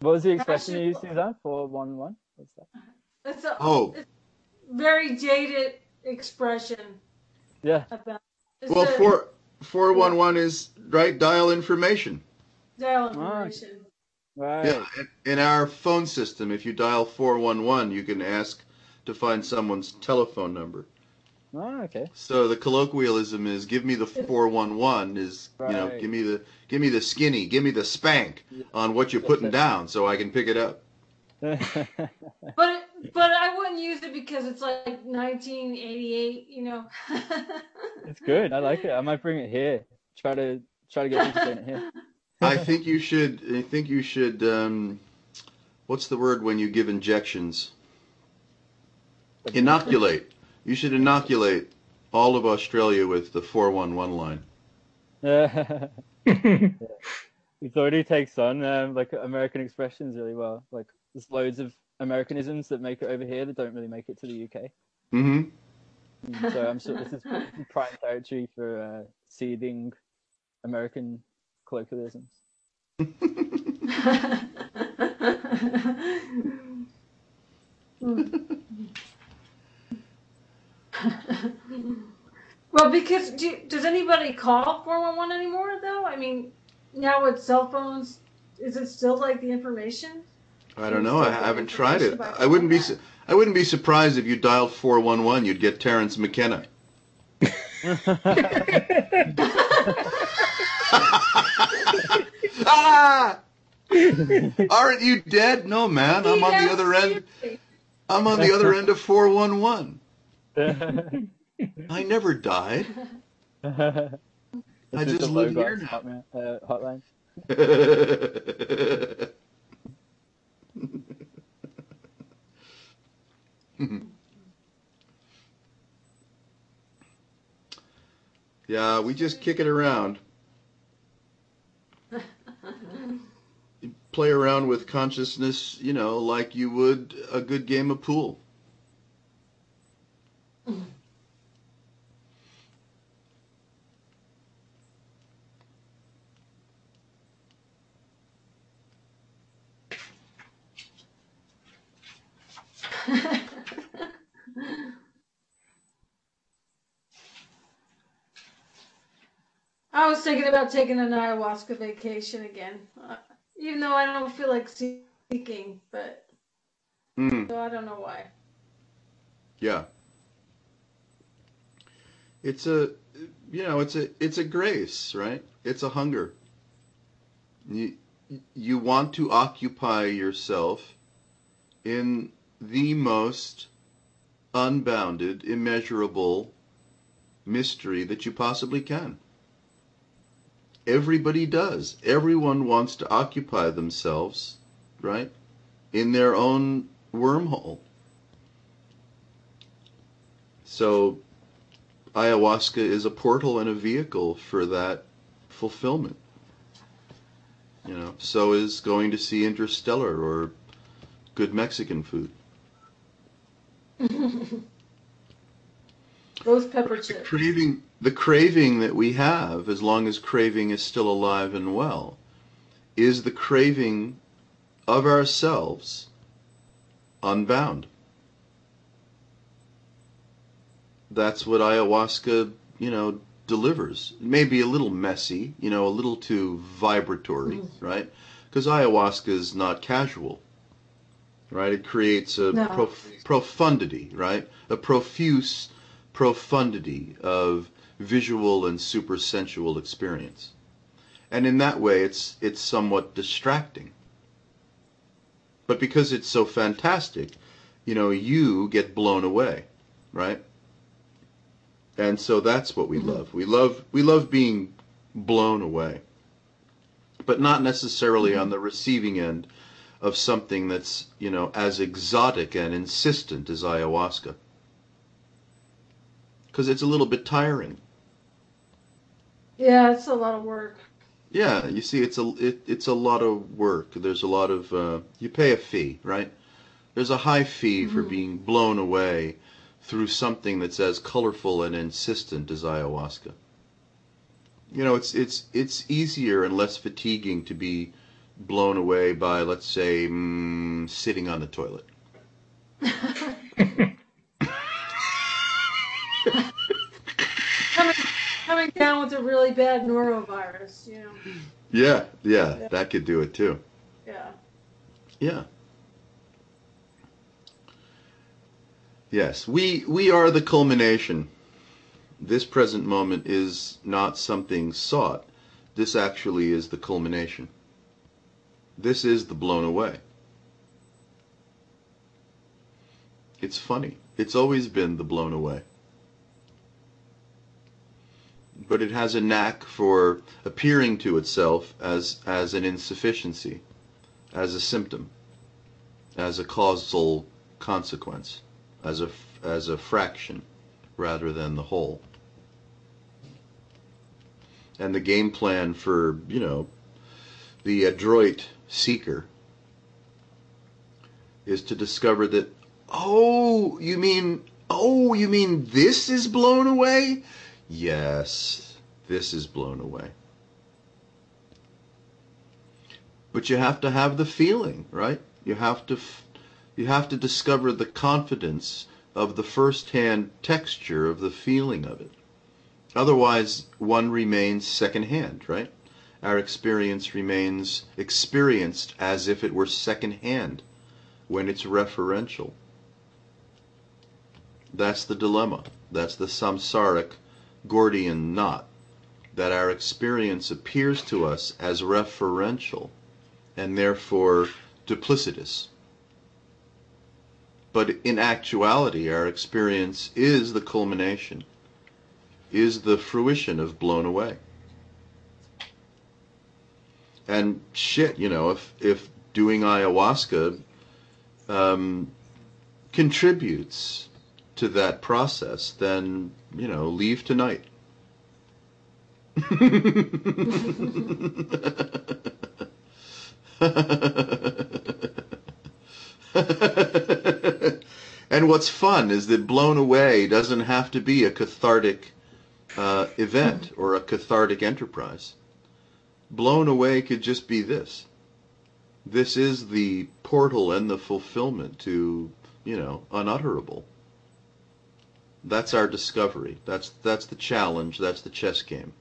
What was the expression you Actually- used to use that? four one one? What's that? It's a Oh, very dated expression Yeah. about. It's well, a four four one one is right. Dial information. dial Ah. information. Right. Yeah, in, in our phone system, if you dial four one one, you can ask to find someone's telephone number. Oh, okay. So the colloquialism is give me the four one one is, you know, Right. give me the give me the skinny, give me the spank Yeah. on what you're putting down so I can pick it up. But but I wouldn't use it because it's like nineteen eighty-eight, you know. It's good. I like it. I might bring it here. Try to try to get people saying it here. I think you should I think you should um what's the word when you give injections? Inoculate. You should inoculate all of Australia with the four one one line. It already takes on um, like American expressions really well. Like there's loads of Americanisms that make it over here that don't really make it to the U K. Mm-hmm. So I'm sure this is prime territory for uh, seeding American colloquialisms. Well, because do you, does anybody call four one one anymore though? I mean, now with cell phones, is it still like the information? I don't know. I haven't tried it. I wouldn't be su- I wouldn't be surprised if you dialed four one one, you'd get Terrence McKenna. Ah! Aren't you dead? No, man. I'm on the other end. I'm on the other end of four one one. I never died. I It's just a live low here gas now. hotma- uh, hotline. Yeah, we just kick it around. You play around with consciousness, you know, like you would a good game of pool. I was thinking about taking an ayahuasca vacation again, uh, even though I don't feel like seeking, but Mm, so I don't know why. yeah. It's a, you know, it's a, it's a grace, right? It's a hunger. You, you want to occupy yourself in the most unbounded, immeasurable mystery that you possibly can. Everybody does. Everyone wants to occupy themselves, right, in their own wormhole. So ayahuasca is a portal and a vehicle for that fulfillment. You know, so is going to see Interstellar or good Mexican food. Those pepper The chips. craving, the craving that we have, as long as craving is still alive and well, is the craving of ourselves unbound. That's what ayahuasca, you know, delivers. It may be a little messy, you know, a little too vibratory, right? Because ayahuasca is not casual, right? It creates a No. prof- profundity, right? A profuse profundity of visual and supersensual experience. And in that way, it's it's somewhat distracting. But because it's so fantastic, you know, you get blown away, right? And so that's what we love. We love we love being blown away. But not necessarily on the receiving end of something that's, you know, as exotic and insistent as ayahuasca. Because it's a little bit tiring. Yeah, it's a lot of work. Yeah, you see, it's a it, it's a lot of work. There's a lot of uh, you pay a fee, right? There's a high fee for being blown away through something that's as colorful and insistent as ayahuasca. You know, it's it's it's easier and less fatiguing to be blown away by, let's say, mm, sitting on the toilet. coming coming down with a really bad norovirus, you know. Yeah, yeah, Yeah. that could do it too. Yeah. Yeah. Yes, we we are the culmination. This present moment is not something sought. This actually is the culmination. This is the blown away. It's funny. It's always been the blown away. But it has a knack for appearing to itself as, as an insufficiency, as a symptom, as a causal consequence, as a, as a fraction rather than the whole. And the game plan for, you know, the adroit seeker is to discover that, oh, you mean, oh, you mean this is blown away? Yes, this is blown away. But you have to have the feeling, right? You have to, f- you have to discover the confidence of the first-hand texture of the feeling of it. Otherwise, one remains second-hand, right? Our experience remains experienced as if it were second-hand when it's referential. That's the dilemma. That's the samsaric Gordian knot, that our experience appears to us as referential and therefore duplicitous. But in actuality, our experience is the culmination, is the fruition of blown away. And shit, you know, if, if doing ayahuasca um, contributes to that process, then, you know, leave tonight. And what's fun is that blown away doesn't have to be a cathartic uh, event or a cathartic enterprise. Blown away could just be this. This is the portal and the fulfillment to, you know, unutterable. That's our discovery. That's that's the challenge. That's the chess game.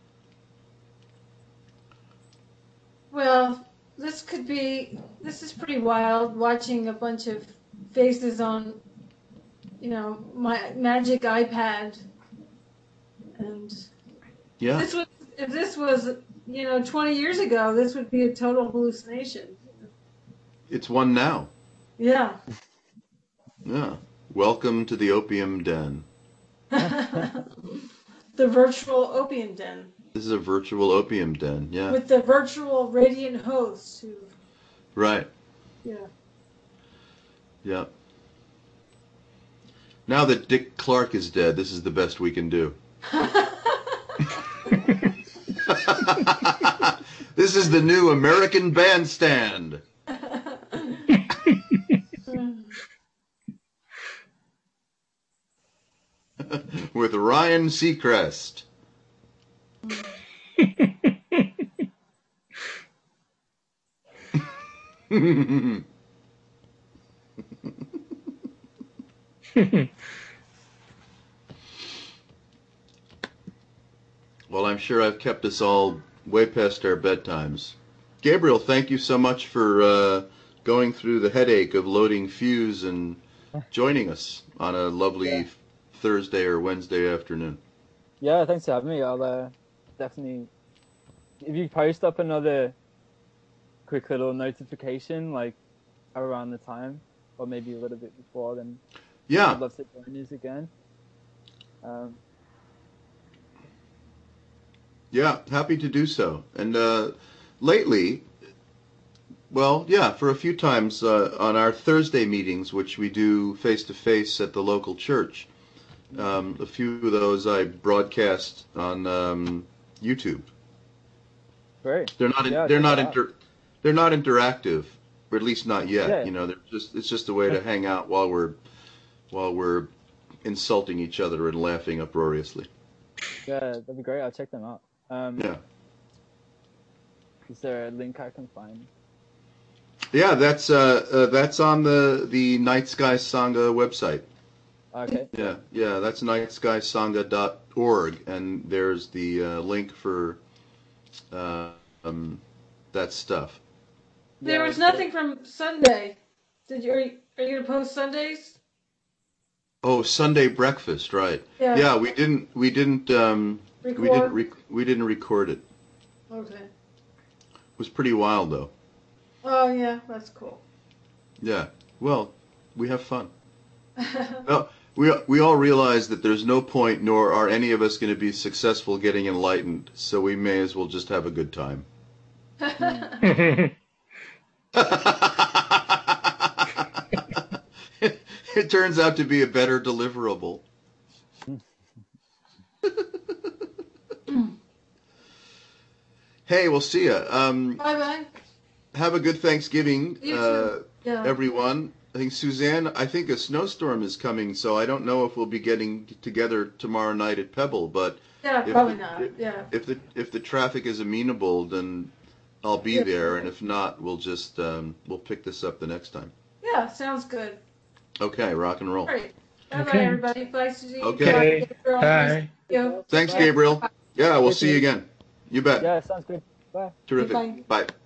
Well, this could be, this is pretty wild, watching a bunch of faces on, you know, my magic iPad. And Yeah. this was, if this was, you know, twenty years ago, this would be a total hallucination. It's one now. Yeah. Yeah. Welcome to the opium den. The virtual opium den. This is a virtual opium den. Yeah. With the virtual radiant hosts who, Right. yeah. Yeah. Now that Dick Clark is dead, this is the best we can do. This is the new American Bandstand. With Ryan Seacrest. Well, I'm sure I've kept us all way past our bedtimes. Gabriel, thank you so much for uh, going through the headache of loading Fuse and joining us on a lovely Yeah. Thursday or Wednesday afternoon. Yeah, thanks for having me. I'll uh, definitely, if you post up another quick little notification, like around the time, or maybe a little bit before, then Yeah. I'd love to join you again. Um, Yeah, happy to do so. And uh, lately, well, yeah, for a few times uh, on our Thursday meetings, which we do face-to-face at the local church, um, a few of those I broadcast on um, YouTube. great. They're not. Yeah, they're check not it out. inter. They're not interactive, or at least not yet. Yeah. You know, they're just. It's just a way to hang out while we're, while we're insulting each other and laughing uproariously. Yeah, that'd be great. I'll check them out. Um, Yeah. Is there a link I can find? Yeah, that's uh, uh that's on the the Night Sky Sangha website. Okay. Yeah, yeah, that's night sky sangha dot org, and there's the uh, link for uh, um, that stuff. There Yeah, was so- nothing from Sunday. Did you? Are you, are you gonna post Sundays? Oh, Sunday breakfast, right? Yeah. Yeah, we didn't we didn't um, Record. we didn't rec- we didn't record it. Okay. It was pretty wild though. Oh yeah, that's cool. Yeah. Well, we have fun. Well, we we all realize that there's no point, nor are any of us going to be successful getting enlightened. So we may as well just have a good time. It turns out to be a better deliverable. Hey, we'll see ya. Um, Bye bye. have a good Thanksgiving, You too. uh, Yeah. everyone. I think Suzanne, I think a snowstorm is coming, so I don't know if we'll be getting together tomorrow night at Pebble, but Yeah, if probably the- not. if- Yeah. if the if the traffic is amenable, then I'll be Yeah. there, and if not, we'll just um, we'll pick this up the next time. Yeah, sounds good. Okay, rock and roll. Great. Bye bye, Okay. everybody. Bye, Susie. Okay. Okay. Bye. You. Thanks, Bye. Gabriel. Yeah, we'll see you again. You bet. Yeah, sounds good. Bye. Terrific. Bye. Bye.